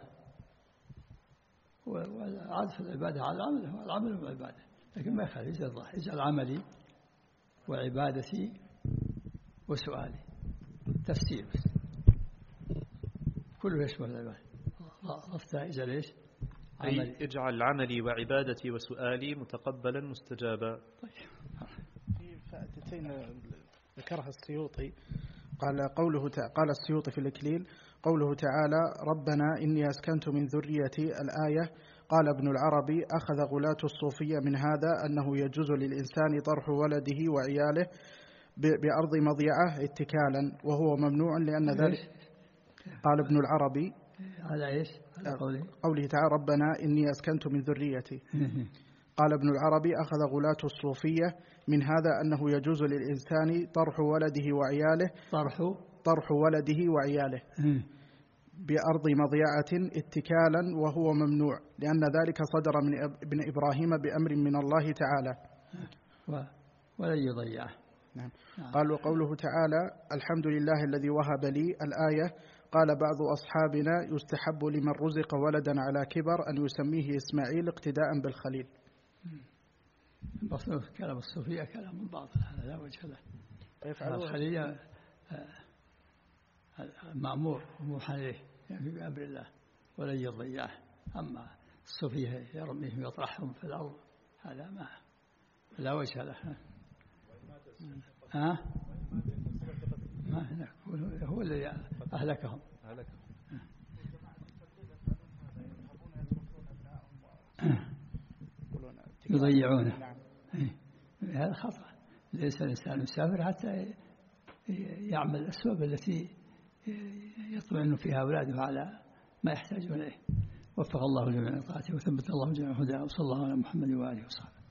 A: وعطف العبادة على العمل، هو العمل والعبادة، لكن ما يخالف يجعل عملي وعبادتي وسؤالي، تفسير بس كله يشمل العبادة. رفتها يجعل إيش؟
B: أي اجعل عملي وعبادتي وسؤالي متقبلا مستجابا.
C: طيب. في فائدتين ذكرها السيوطي، قال السيوطي في الإكليل قوله تعالى ربنا إني أسكنت من ذريتي، الآية قال ابن العربي أخذ غلاة الصوفية من هذا أنه يجوز للإنسان طرح ولده وعياله بأرض مضيعة اتكالا، وهو ممنوع لأن ذلك. قال ابن العربي
A: على إيش؟ على
C: قوله تعالى ربنا إني أسكنت من ذريتي، قال ابن العربي: أخذ غلاة الصوفية من هذا أنه يجوز للإنسان طرح ولده وعياله بأرض مضيعة اتكالا، وهو ممنوع لأن ذلك صدر من ابن إبراهيم بأمر من الله تعالى
A: ولن يضيعه.
C: نعم. قال: وقوله تعالى: الحمد لله الذي وهب لي، الآية. قال بعض أصحابنا: يستحب لمن رزق ولدا على كبر أن يسميه إسماعيل اقتداء بالخليل.
A: كلام الصوفية كلام باطل، هذا لا وجه له. الخليل مأمور موحى إليه يعني بأمر الله ولن يضيعه. أما الصوفية يرميهم ويطرحهم في الأرض هذا ما لا وجه له. ما هو الذي أهلكهم. يضيعونه. هذا خطأ. ليس الإنسان مسافر حتى يعمل الأسباب التي يطمئن فيها أولاده على ما يحتاجون إليه. وفق الله جميع طاعته وثبت الله جميع هداه، وصلى الله على محمد وآله وصحبه.